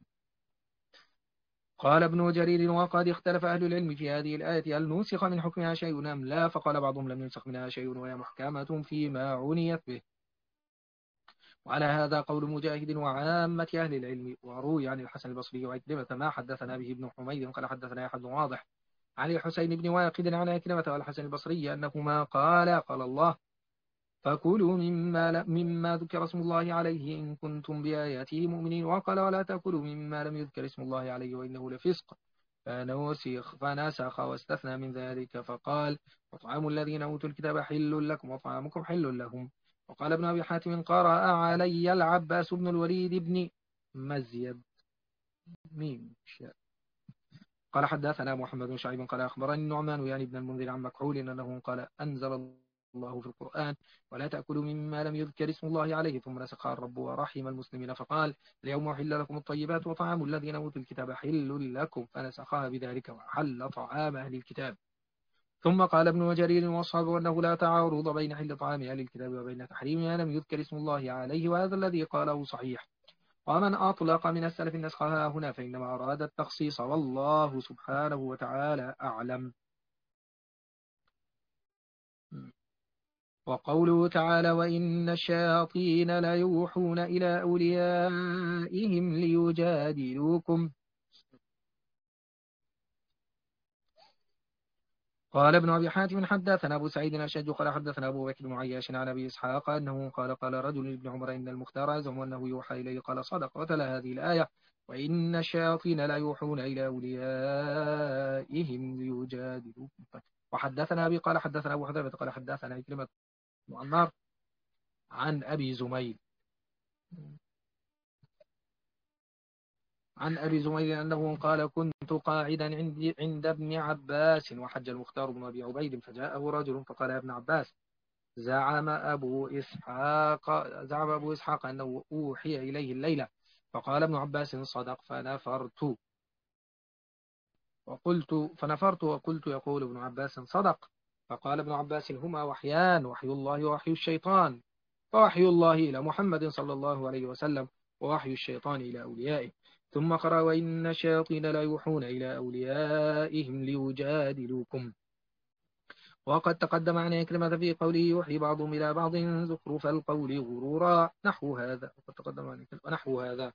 قال ابن جرير: وقد اختلف أهل العلم في هذه الآية هل نسخ من حكمها شيء أم لا؟ فقال بعضهم لم ينسخ منها شيء وهي محكمة فيما عنيت به. وعلى هذا قول مجاهد وعامة أهل العلم. وروي عن الحسن البصري وعكرمة ما حدثنا به ابن حميد قال حدثنا يحيى بن واضح عن الحسين بن واقد عن عكرمة والحسن البصري أنهما قال قال الله: فكلوا مما, مما ذكر اسم الله عليه إن كنتم بآياته مؤمنين. وقال: ولا تأكلوا مما لم يذكر اسم الله عليه وإنه لفسق. فنسخ فنسخ واستثنى من ذلك فقال: وطعام الذين أوتوا الكتاب حل لكم وطعامكم حل لهم. وقال ابن أبي حاتم: قرأ علي العباس بن الوليد بن مزيد ميم قال حدثنا محمد بن شعيب قال أخبرني النعمان يعني ابن المنذر عن مكحول أنه قال: أنزل الله في القرآن: ولا تأكلوا مما لم يذكر اسم الله عليه. ثم نسخ الرب ورحم المسلمين فقال: اليوم أحل لكم الطيبات وطعام الذين أوتوا الكتاب حل لكم، فنسخها بذلك وحل طعام أهل الكتاب. ثم قال ابن جرير واصحابه أنه لا تعارض بين حل طعام أهل الكتاب وبين تحريم ما لم يذكر اسم الله عليه، وهذا الذي قاله صحيح. ومن أطلق من السلف النسخ هنا فإنما أراد التخصيص، والله سبحانه وتعالى أعلم. وقوله تعالى: وإن الشياطين ليوحون إلى أوليائهم ليجادلوكم. قال ابن أبي حاتم حدثنا أبو سعيد الأشج قال حدثنا أبو بكر بن عياش عن أبي إسحاق أنه قال: قال رجل لابن عمر: إن المختار يزعم أنه يوحى إليه. قال: صدق. وتلا هذه الآية: وإن الشياطين لا يوحون إلى أوليائهم ليجادلوكم. وحدثنا أبي قال حدثنا أبو حذيفة قال حدثنا عكرمة بن عمار عن أبي زميل عن أبي زميل أنه قال: كنت قاعدا عند, عند ابن عباس وحج المختار بن أبي عبيد فجاءه رجل فقال: يا ابن عباس، زعم أبو إسحاق زعم أبو إسحاق أنه أوحي إليه الليلة. فقال ابن عباس: صدق. فنفرت وقلت فنفرت وقلت: يقول ابن عباس صدق. فقال ابن عباس: هما وحيان، وحي الله ووحي الشيطان، فوحي الله إلى محمد صلى الله عليه وسلم، ووحي الشيطان إلى أوليائه. ثم قرأ: وإن الشياطين لا يوحون إلى أوليائهم ليجادلوكم. وقد تقدم عن عكرمة في قوله: يوحي بعضهم إلى بعض زخرف القول غرورا، نحو هذا. وقد تقدم عن نحو هذا.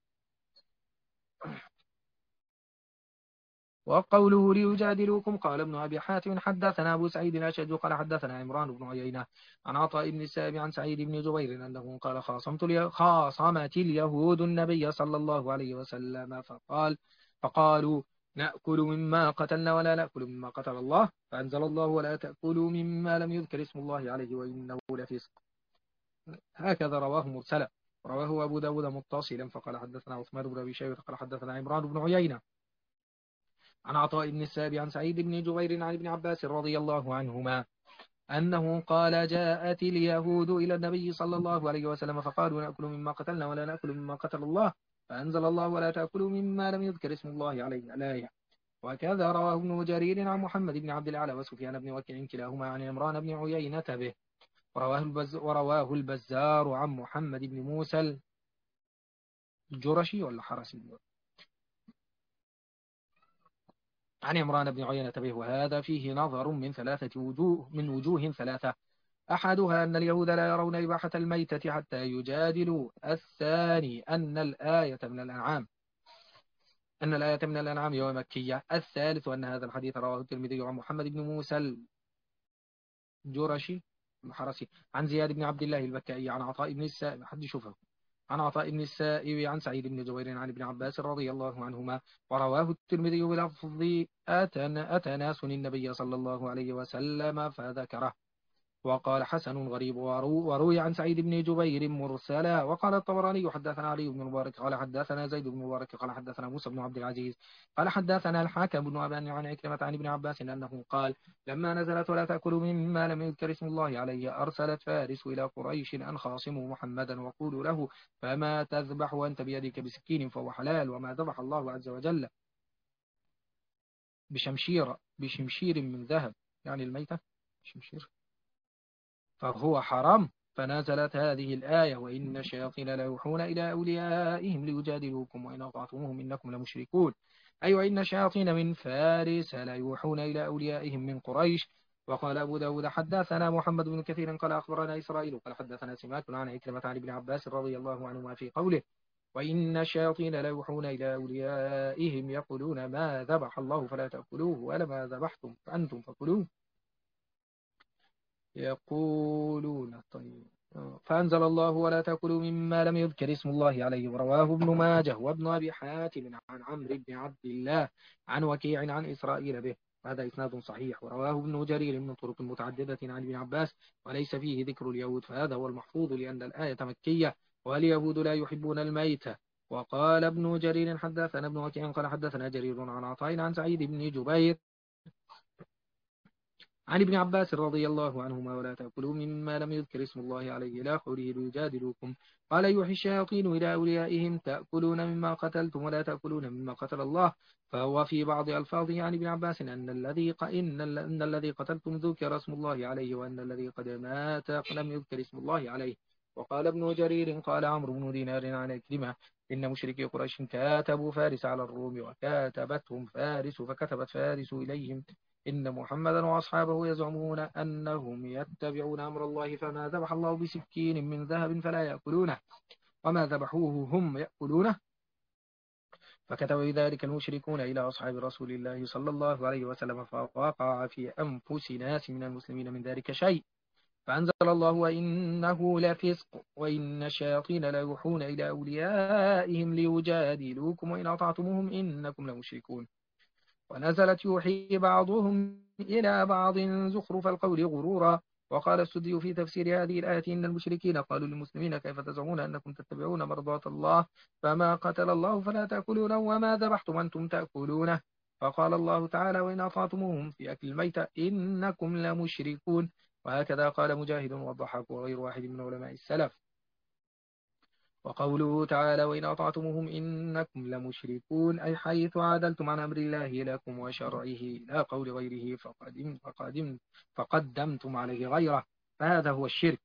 وقوله ليجادلوكم. قال ابن أبي حاتم حدثنا أبو سعيد الأشج قال حدثنا عمران بن عيينة عن عطاء بن السائب عن سعيد بن جبير أنه قال: خاصمت خاصمت اليهود النبي صلى الله عليه وسلم فقال فقالوا: نأكل مما قتلنا ولا نأكل مما قتل الله، فأنزل الله: ولا تأكلوا مما لم يذكر اسم الله عليه وإنه لفسق. هكذا رواه مرسلا. رواه أبو داود متصلا. فقال حدثنا عثمان بن أبي شيبة قال حدثنا عمران بن عيينة عن عطاء بن السائب عن سعيد بن جبير عن ابن عباس رضي الله عنهما أنه قال: جاءت اليهود إلى النبي صلى الله عليه وسلم فقالوا: نأكل مما قتلنا ولا نأكل مما قتل الله، فأنزل الله: ولا تأكلوا مما لم يذكر اسم الله عليه الآية. وكذا رواه ابن جرير عن محمد بن عبد الأعلى وسفيان بن وكيع كلاهما عن عمران بن عيينة به. ورواه, البز ورواه البزار عن محمد بن موسى الجرشي ولا حرسي عن عمران بن عيينة به. وهذا فيه نظر من ثلاثة وجوه من وجوه ثلاثة: أحدها أن اليهود لا يرون إباحة الميتة حتى يجادلوا. الثاني أن الآية من الأنعام أن الآية من الأنعام يوم مكية. الثالث أن هذا الحديث رواه الترمذي عن محمد بن موسى الجرشي الحرسي عن زياد بن عبد الله البكائي عن عطاء بن السائب حد يشوفه عن عطاء بن السائب عن سعيد بن جبير عن ابن عباس رضي الله عنهما. ورواه الترمذي بلفظ: أتى ناس النبي صلى الله عليه وسلم فذكره. وقال: حسن غريب. وروي عن سعيد بن جبير مرسلا. وقال الطبراني: حدثنا علي بن المبارك قال حدثنا زيد بن المبارك قال حدثنا موسى بن عبد العزيز قال حدثنا الحاكم بن أبان عن عكرمة عن ابن عباس أنه قال: لما نزلت ولا تأكلوا مما لم يذكر اسم الله عليه أرسلت فارس إلى قريش أن خاصموا محمدا وقولوا له: فما تذبح وأنت بيدك بسكين فهو حلال، وما ذبح الله عز وجل بشمشير بشمشير من ذهب، يعني الميتة شمشير فهو حرام. فنزلت هذه الآية وإن الشياطين لا يوحون إلى أوليائهم ليجادلوكم وإن أطعتموهم إنكم لمشركون. أي أيوة وإن الشياطين من فارس لا يوحون إلى أوليائهم من قريش. وقال أبو داود حدثنا محمد بن كثير قال أخبرنا إسرائيل قال حدثنا سماك عن عكرمة عن ابن عباس رضي الله عنهما في قوله وإن الشياطين لا يوحون إلى أوليائهم يقولون ما ذبح الله فلا تأكلوه ولما ذبحتم فأنتم فكلوه. يقولون طيب. فأنزل الله ولا تأكلوا مما لم يذكر اسم الله عليه. ورواه ابن ماجه وابن أبي حاتم عن عمرو بن عبد الله عن وكيع عن إسرائيل به. هذا إسناد صحيح. ورواه ابن جرير من طرق متعددة عن ابن عباس وليس فيه ذكر اليهود فهذا هو المحفوظ لأن الآية مكية واليهود لا يحبون الميت. وقال ابن جرير حدثنا ابن وكيع قال حدثنا جرير عن عطاء عن سعيد بن جبير عن ابن عباس رضي الله عنهما ولا تأكلوا مما لم يذكر اسم الله عليه لا قوله ليجادلوكم قال يوحي الشياطين إلى أوليائهم تأكلون مما قتلتم ولا تأكلون مما قتل الله. فهو في بعض ألفاظه عن ابن عباس أن الذي إن, إن الذي قتلتم ذكر اسم الله عليه وأن الذي قد مات لم يذكر اسم الله عليه. وقال ابن جرير قال عمرو بن دينار عن عكرمة إن مشركي قريش كاتبوا فارس على الروم وكاتبتهم فارس فكتبت فارس إليهم إن محمدا وأصحابه يزعمون أنهم يتبعون أمر الله فما ذبح الله بسكين من ذهب فلا يأكلونه وما ذبحوه هم يأكلونه. فكتب بذلك المشركون إلى أصحاب رسول الله صلى الله عليه وسلم فوقع في أنفس ناس من المسلمين من ذلك شيء فأنزل الله وإنه لفسق وإن الشياطين لا يوحون إلى أوليائهم ليجادلوكم وإن أطعتموهم إنكم لمشركون. ونزلت يوحي بعضهم إلى بعض زخرف القول غرورا. وقال السدي في تفسير هذه الآية إن المشركين قالوا للمسلمين كيف تزعمون أنكم تتبعون مرضات الله فما قتل الله فلا تأكلونه وما ذبحتم أنتم تأكلونه. فقال الله تعالى وإن أطعتموهم في أكل الميت إنكم لمشركون. وهكذا قال مجاهد والضحاك وغير واحد من علماء السلف. وقوله تعالى وإن أطعتموهم إنكم لمشركون أي حيث عادلتم عن أمر الله لكم وشرعه لا قول غيره فقدم فقدم فقدمتم عليه غيره فهذا هو الشرك.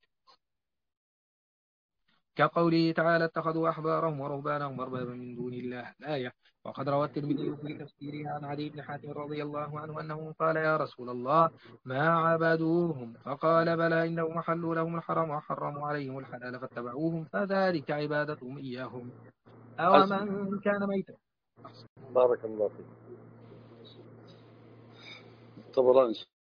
كقوله تعالى اتخذوا أحبارهم ورهبانهم أربابا من دون الله الآية. وقد روى الترمذي في تفسيره عن علي بن حاتم رضي الله عنه أنه قال يا رسول الله ما عبدوهم فقال بلى إنهم أحلوا لهم الحرام وحرموا عليهم الحلال فاتبعوهم فذلك عبادتهم إياهم أو من كان ميتا. بارك الله فيك. طبعا